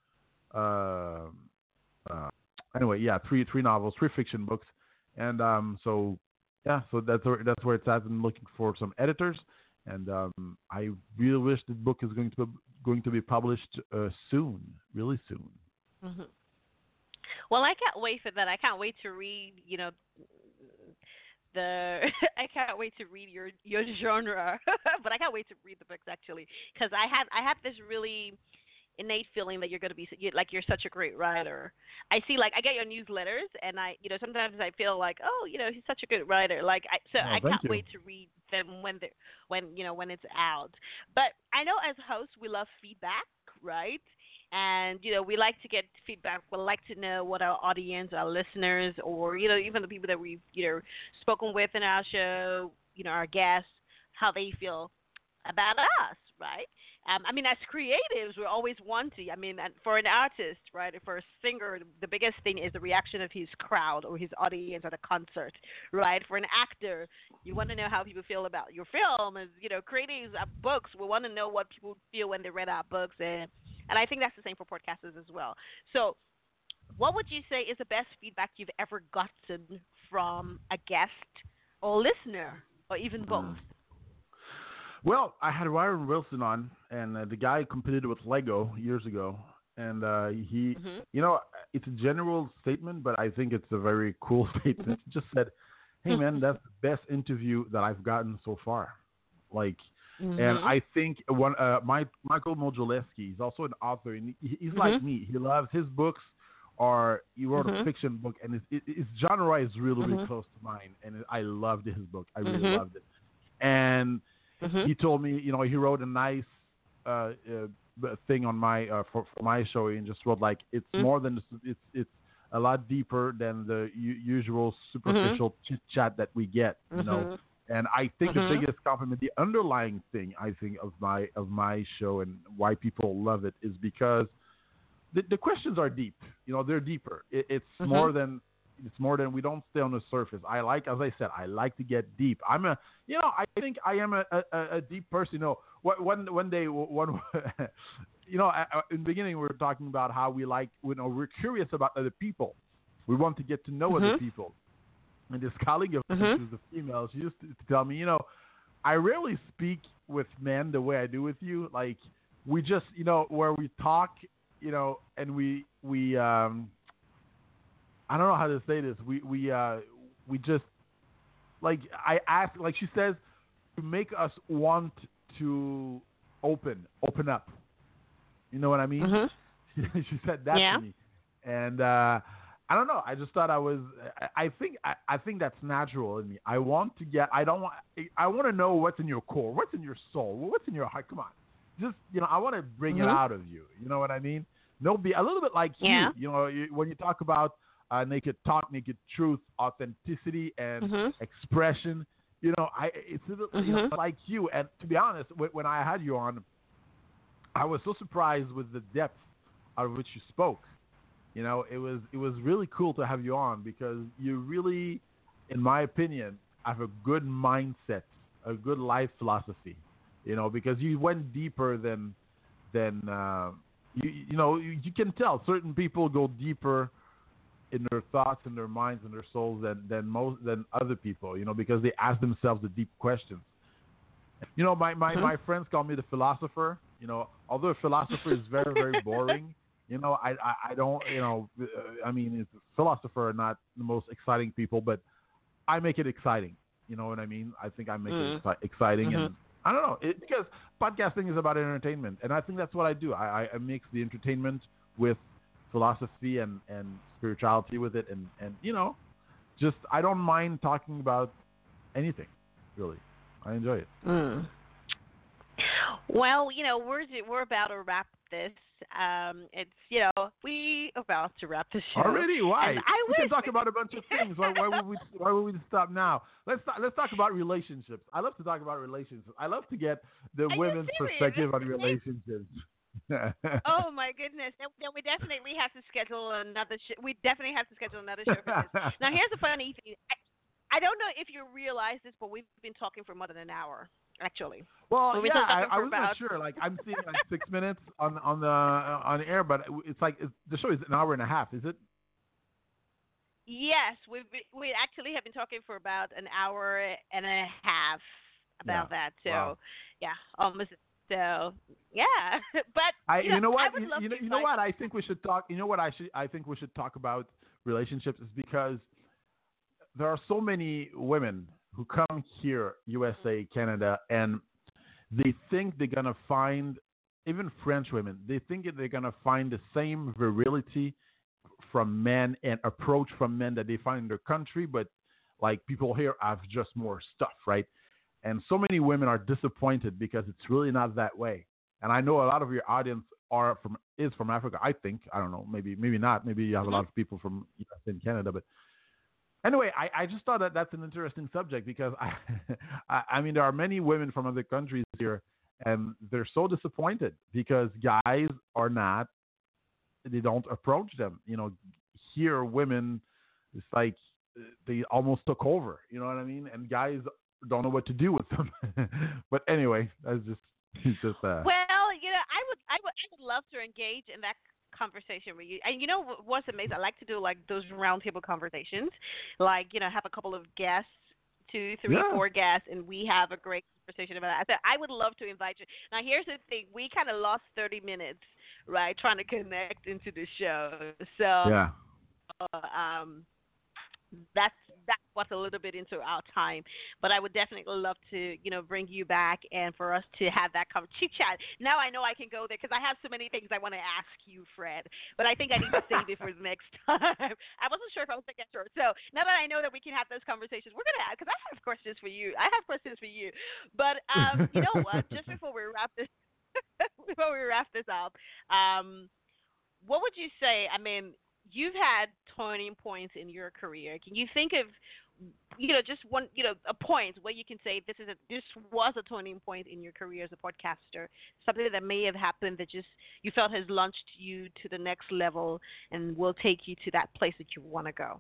uh, uh, anyway, yeah, three three novels, three fiction books, and um, so. Yeah, so that's where that's where it's at. I'm looking for some editors, and um, I really wish the book is going to be, going to be published uh, soon, really soon. Mm-hmm. Well, I can't wait for that. I can't wait to read. You know, the I can't wait to read your your genre, but I can't wait to read the books actually, because I have I have this really innate feeling that you're going to be like you're such a great writer. I see, like I get your newsletters, and I, you know, sometimes I feel like, oh, you know, he's such a good writer. Like, I, so oh, I can't you. wait to read them when they when you know when it's out. But I know as hosts we love feedback, right? And you know, we like to get feedback. We like to know what our audience, our listeners, or you know, even the people that we've you know spoken with in our show, you know, our guests, how they feel about us, right? Um, I mean, as creatives, we always want to. I mean, and for an artist, right, for a singer, the biggest thing is the reaction of his crowd or his audience at a concert, right? For an actor, you want to know how people feel about your film. As you know, creatives of books, we want to know what people feel when they read our books, and and I think that's the same for podcasters as well. So, what would you say is the best feedback you've ever gotten from a guest or listener, or even both? Mm. Well, I had Ryan Wilson on, and uh, the guy competed with Lego years ago, and uh, he, Mm-hmm. you know, it's a general statement, but I think it's a very cool statement. He just said, "Hey, man, that's the best interview that I've gotten so far." Like, Mm-hmm. and I think one, uh, my, Michael Modzelewski, he's also an author, and he, he's Mm-hmm. like me. He loves his books, or he wrote Mm-hmm. a fiction book, and his, his genre is really, really Mm-hmm. close to mine, and I loved his book. I really Mm-hmm. loved it, and Mm-hmm. he told me, you know, he wrote a nice uh, uh, thing on my uh, for, for my show, and just wrote like it's Mm-hmm. more than it's it's a lot deeper than the u- usual superficial Mm-hmm. chit chat that we get, you know. Mm-hmm. And I think Mm-hmm. the biggest compliment, the underlying thing I think of my of my show and why people love it is because the, the questions are deep. You know, they're deeper. It, it's Mm-hmm. more than it's more than we don't stay on the surface. I like, as I said, I like to get deep. I'm a, you know, I think I am a, a, a deep person. You know, one one day, one, you know, in the beginning we were talking about how we like, you know, we're curious about other people. We want to get to know Mm-hmm. other people. And this colleague of mine, Mm-hmm. who's a female, she used to, to tell me, you know, I rarely speak with men the way I do with you. Like we just, you know, where we talk, you know, and we we um. I don't know how to say this. We we uh we just like I ask like she says to make us want to open open up. You know what I mean? Mm-hmm. She said that Yeah. to me, and uh, I don't know. I just thought I was. I, I think I, I think that's natural in me. I want to get. I don't want. I want to know what's in your core, what's in your soul, what's in your heart. Come on, just you know. I want to bring Mm-hmm. it out of you. You know what I mean? No, be a little bit like Yeah. you. You know, you, when you talk about. Uh, naked talk, naked truth, authenticity, and Mm-hmm. expression. You know, I it's a little, you know, Mhm. like you. And to be honest, when, when I had you on, I was so surprised with the depth out of which you spoke. You know, it was it was really cool to have you on because you really, in my opinion, have a good mindset, a good life philosophy. You know, because you went deeper than than uh, you you know you, you can tell certain people go deeper in their thoughts and their minds and their souls than, than most than other people, you know, because they ask themselves the deep questions. You know, my, my, Mhm. my friends call me the philosopher. You know, although a philosopher is very, very boring, you know, I, I, I don't, you know, uh, I mean, it's, philosopher are not the most exciting people, but I make it exciting. You know what I mean? I think I make Mm. it exci- exciting. Mhm. And I don't know, it, because podcasting is about entertainment. And I think that's what I do. I, I, I mix the entertainment with philosophy and, and spirituality with it, and, and you know, just I don't mind talking about anything, really. I enjoy it. Mm. Well, you know, we're we're about to wrap this. Um, it's you know we about to wrap the show Already? Why? And I we can wish talk we- about a bunch of things. Why, why would we? Why would we stop now? Let's talk, let's talk about relationships. I love to talk about relationships. I love to get the you women's serious? perspective on relationships. Oh my goodness! Then, then we definitely have to schedule another. Sh- we definitely have to schedule another show for this. Now, here's the funny thing. I, I don't know if you realize this, but we've been talking for more than an hour, actually. Well, Well, we yeah, talked I, about I for was not about- sure. Like, I'm seeing like six minutes on on the uh, on air, but it's like it's, the show is an hour and a half. Is it? Yes, we've been, we actually have been talking for about an hour and a half about Yeah. that. So, Wow. yeah, almost. So, yeah, but I, you know, you know what? I would You, love you know, to you know invite- what? I think we should talk. You know what? I should. I think we should talk about relationships is because there are so many women who come here, U S A, Canada, and they think they're gonna find, even French women, they think that they're gonna find the same virility from men and approach from men that they find in their country, but like people here have just more stuff, right? And so many women are disappointed because it's really not that way. And I know a lot of your audience are from is from Africa. I think. I don't know. Maybe maybe not. Maybe you have Mm-hmm. a lot of people from U S and Canada. But anyway, I, I just thought that that's an interesting subject because I, I I mean there are many women from other countries here, and they're so disappointed because guys are not. They don't approach them. You know, here women, it's like they almost took over. You know what I mean? And guys don't know what to do with them. But anyway, that's just it's just uh. Well, you know, I would, I would, I would love to engage in that conversation with you. And you know what- what's amazing? I like to do like those roundtable conversations, like you know, have a couple of guests, two, three, Yeah. four guests, and we have a great conversation about it. I said I would love to invite you. Now, here's the thing: we kind of lost thirty minutes, right, trying to connect into the show. So, Yeah. uh, um, that's that's what's a little bit into our time. But I would definitely love to, you know, bring you back and for us to have that con- chit chat. Now I know I can go there because I have so many things I want to ask you, Fred. But I think I need to save it for the next time. I wasn't sure if I was going to get through it. So now that I know that we can have those conversations, we're going to have, because I have questions for you. I have questions for you. But um, you know what? Just before we wrap this, before we wrap this up, um, what would you say? I mean, you've had turning points in your career. Can you think of, you know, just one, you know, a point where you can say this is a, this was a turning point in your career as a podcaster, something that may have happened that just you felt has launched you to the next level and will take you to that place that you want to go?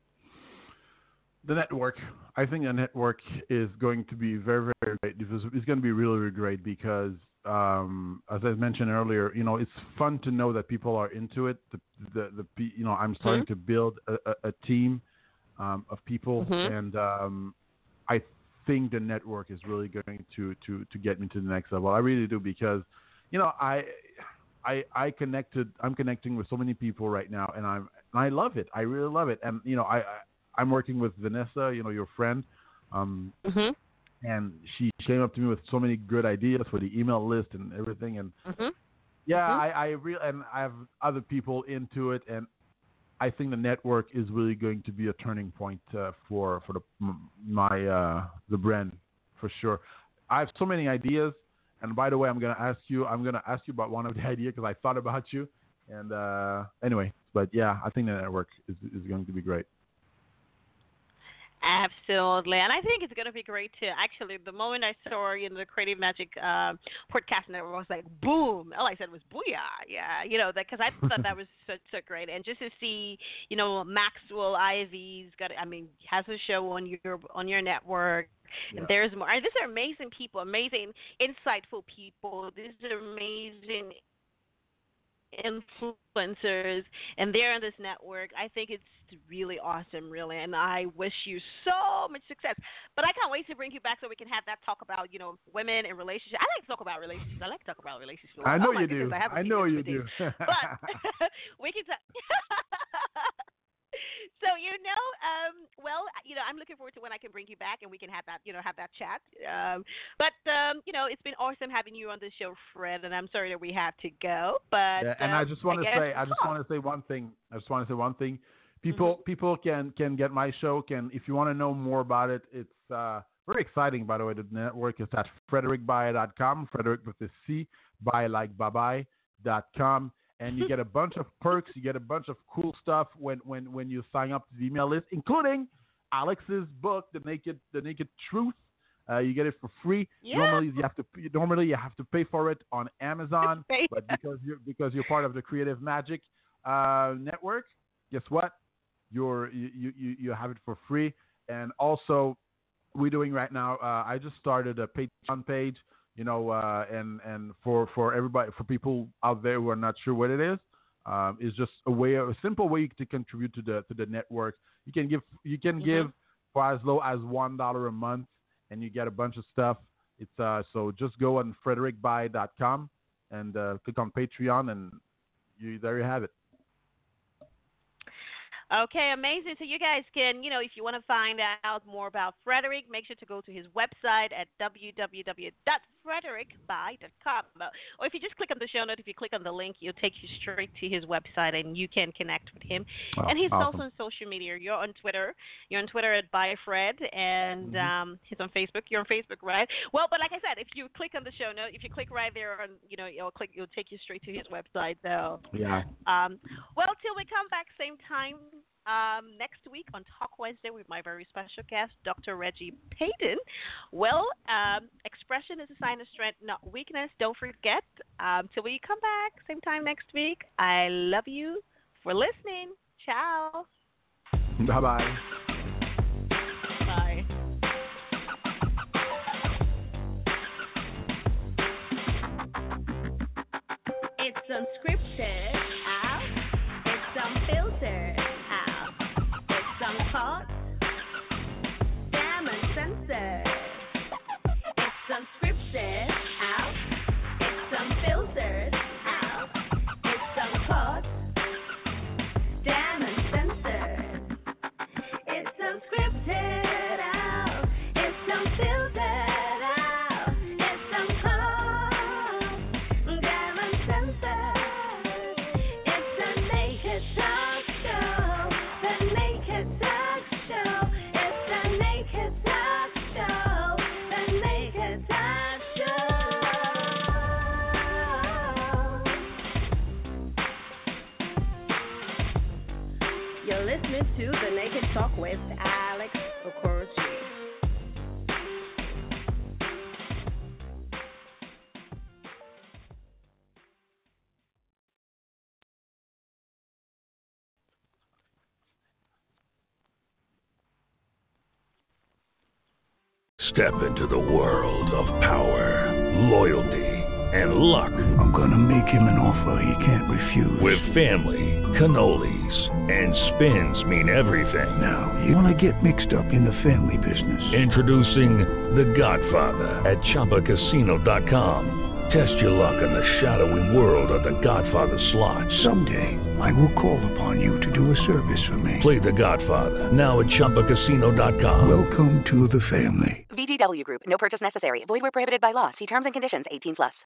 The network. I think the network is going to be very, very great. It's it's going to be really, really great because, um, as I mentioned earlier, you know, it's fun to know that people are into it. The, the, the pe- you know, I'm starting Mm-hmm. to build a, a, a team um, of people, Mm-hmm. and um, I think the network is really going to, to, to get me to the next level. I really do because, you know, I. I, I connected. I'm connecting with so many people right now, and I'm and I love it. I really love it. And you know, I, I I'm working with Vanessa, you know, your friend, um, Mm-hmm. and she came up to me with so many good ideas for the email list and everything. And Mm-hmm. yeah, Mhm. I, I really and I have other people into it, and I think the network is really going to be a turning point uh, for for the m- my uh, the brand for sure. I have so many ideas. And by the way, I'm gonna ask you. I'm gonna ask you about one of the ideas because I thought about you. And uh, anyway, but yeah, I think the network is is going to be great. Absolutely, and I think it's going to be great too. Actually, the moment I saw you know the Creative Magic uh, podcast network, I was like, boom! All I said was booyah! Yeah, you know that because I thought that was so, so great, and just to see you know Maxwell Ivy's got, I mean, has a show on your on your network. Yeah. And there's more. And these are amazing people, amazing, insightful people. These are amazing influencers, and they're in this network. I think it's really awesome, really, and I wish you so much success. But I can't wait to bring you back so we can have that talk about, you know, women and relationships. I like to talk about relationships. I like to talk about relationships. I know oh my you goodness, do. I, have a I know you few do. but we can talk. So you know, um, well, you know, I'm looking forward to when I can bring you back and we can have that, you know, have that chat. Um, but um, you know, it's been awesome having you on the show, Fred. And I'm sorry that we have to go. But Yeah, and um, I just want to guess- say, I just want to say one thing. I just want to say one thing. People, Mhm. people can can get my show. Can if you want to know more about it, it's uh, very exciting. By the way, the network is at frederick baye dot com. Frederick with a C, Baye like bye bye dot com. And you get a bunch of perks. You get a bunch of cool stuff when, when, when you sign up to the email list, including Alex's book, The Naked The Naked Truth. Uh, you get it for free. Yeah. Normally you have to normally you have to pay for it on Amazon, Pay. but because you're because you're part of the Creative Magic uh, network, guess what? You're you, you you have it for free. And also, we're doing right now. Uh, I just started a Patreon page. You know, uh, and and for, for everybody, for people out there who are not sure what it is, um, it's just a way, a simple way to contribute to the to the network. You can give, you can Mhm. give for as low as one dollar a month, and you get a bunch of stuff. It's uh, so just go on frederick baye dot com and uh, click on Patreon, and you there you have it. Okay, amazing. So you guys can, you know, if you want to find out more about Frederick, make sure to go to his website at w w w dot frederick by dot com. Or if you just click on the show note, if you click on the link, it'll take you straight to his website and you can connect with him. Oh, and he's awesome. also on social media. You're on Twitter. You're on Twitter at ByFred, and Mm-hmm. um, he's on Facebook. You're on Facebook, right? Well, but like I said, if you click on the show note, if you click right there on, you know, it'll click, it'll take you straight to his website. So, Yeah. um, well, till we come back same time um, next week on Talk Wednesday with my very special guest, Doctor Reggie Payton. Well, um, expression is a sign of strength, not weakness. Don't forget, um, till we come back same time next week, I love you for listening. Ciao. Bye-bye. Bye. It's unscripted, out. It's unfiltered, out. It's uncut, damn uncensored. It's unscripted, out. It's unfiltered, out. It's uncut, damn uncensored. It's unscripted, out. It's unfiltered, out. It's uncut, damn uncensored. It's the Naked Talk Show. The Naked Talk Show. It's the Naked Talk Show. The Naked Talk Show. You're listening to The Naked Talk with Alex Okoroji. Step into the world of power, loyalty, and luck. I'm gonna make him an offer he can't refuse. With family, cannolis, and spins mean everything. Now, you wanna get mixed up in the family business. Introducing The Godfather at Chumba Casino dot com. Test your luck in the shadowy world of The Godfather slot. Someday, I will call upon you to do a service for me. Play The Godfather now at Chumba Casino dot com. Welcome to the family. V G W Group. No purchase necessary. Void where prohibited by law. See terms and conditions. eighteen plus.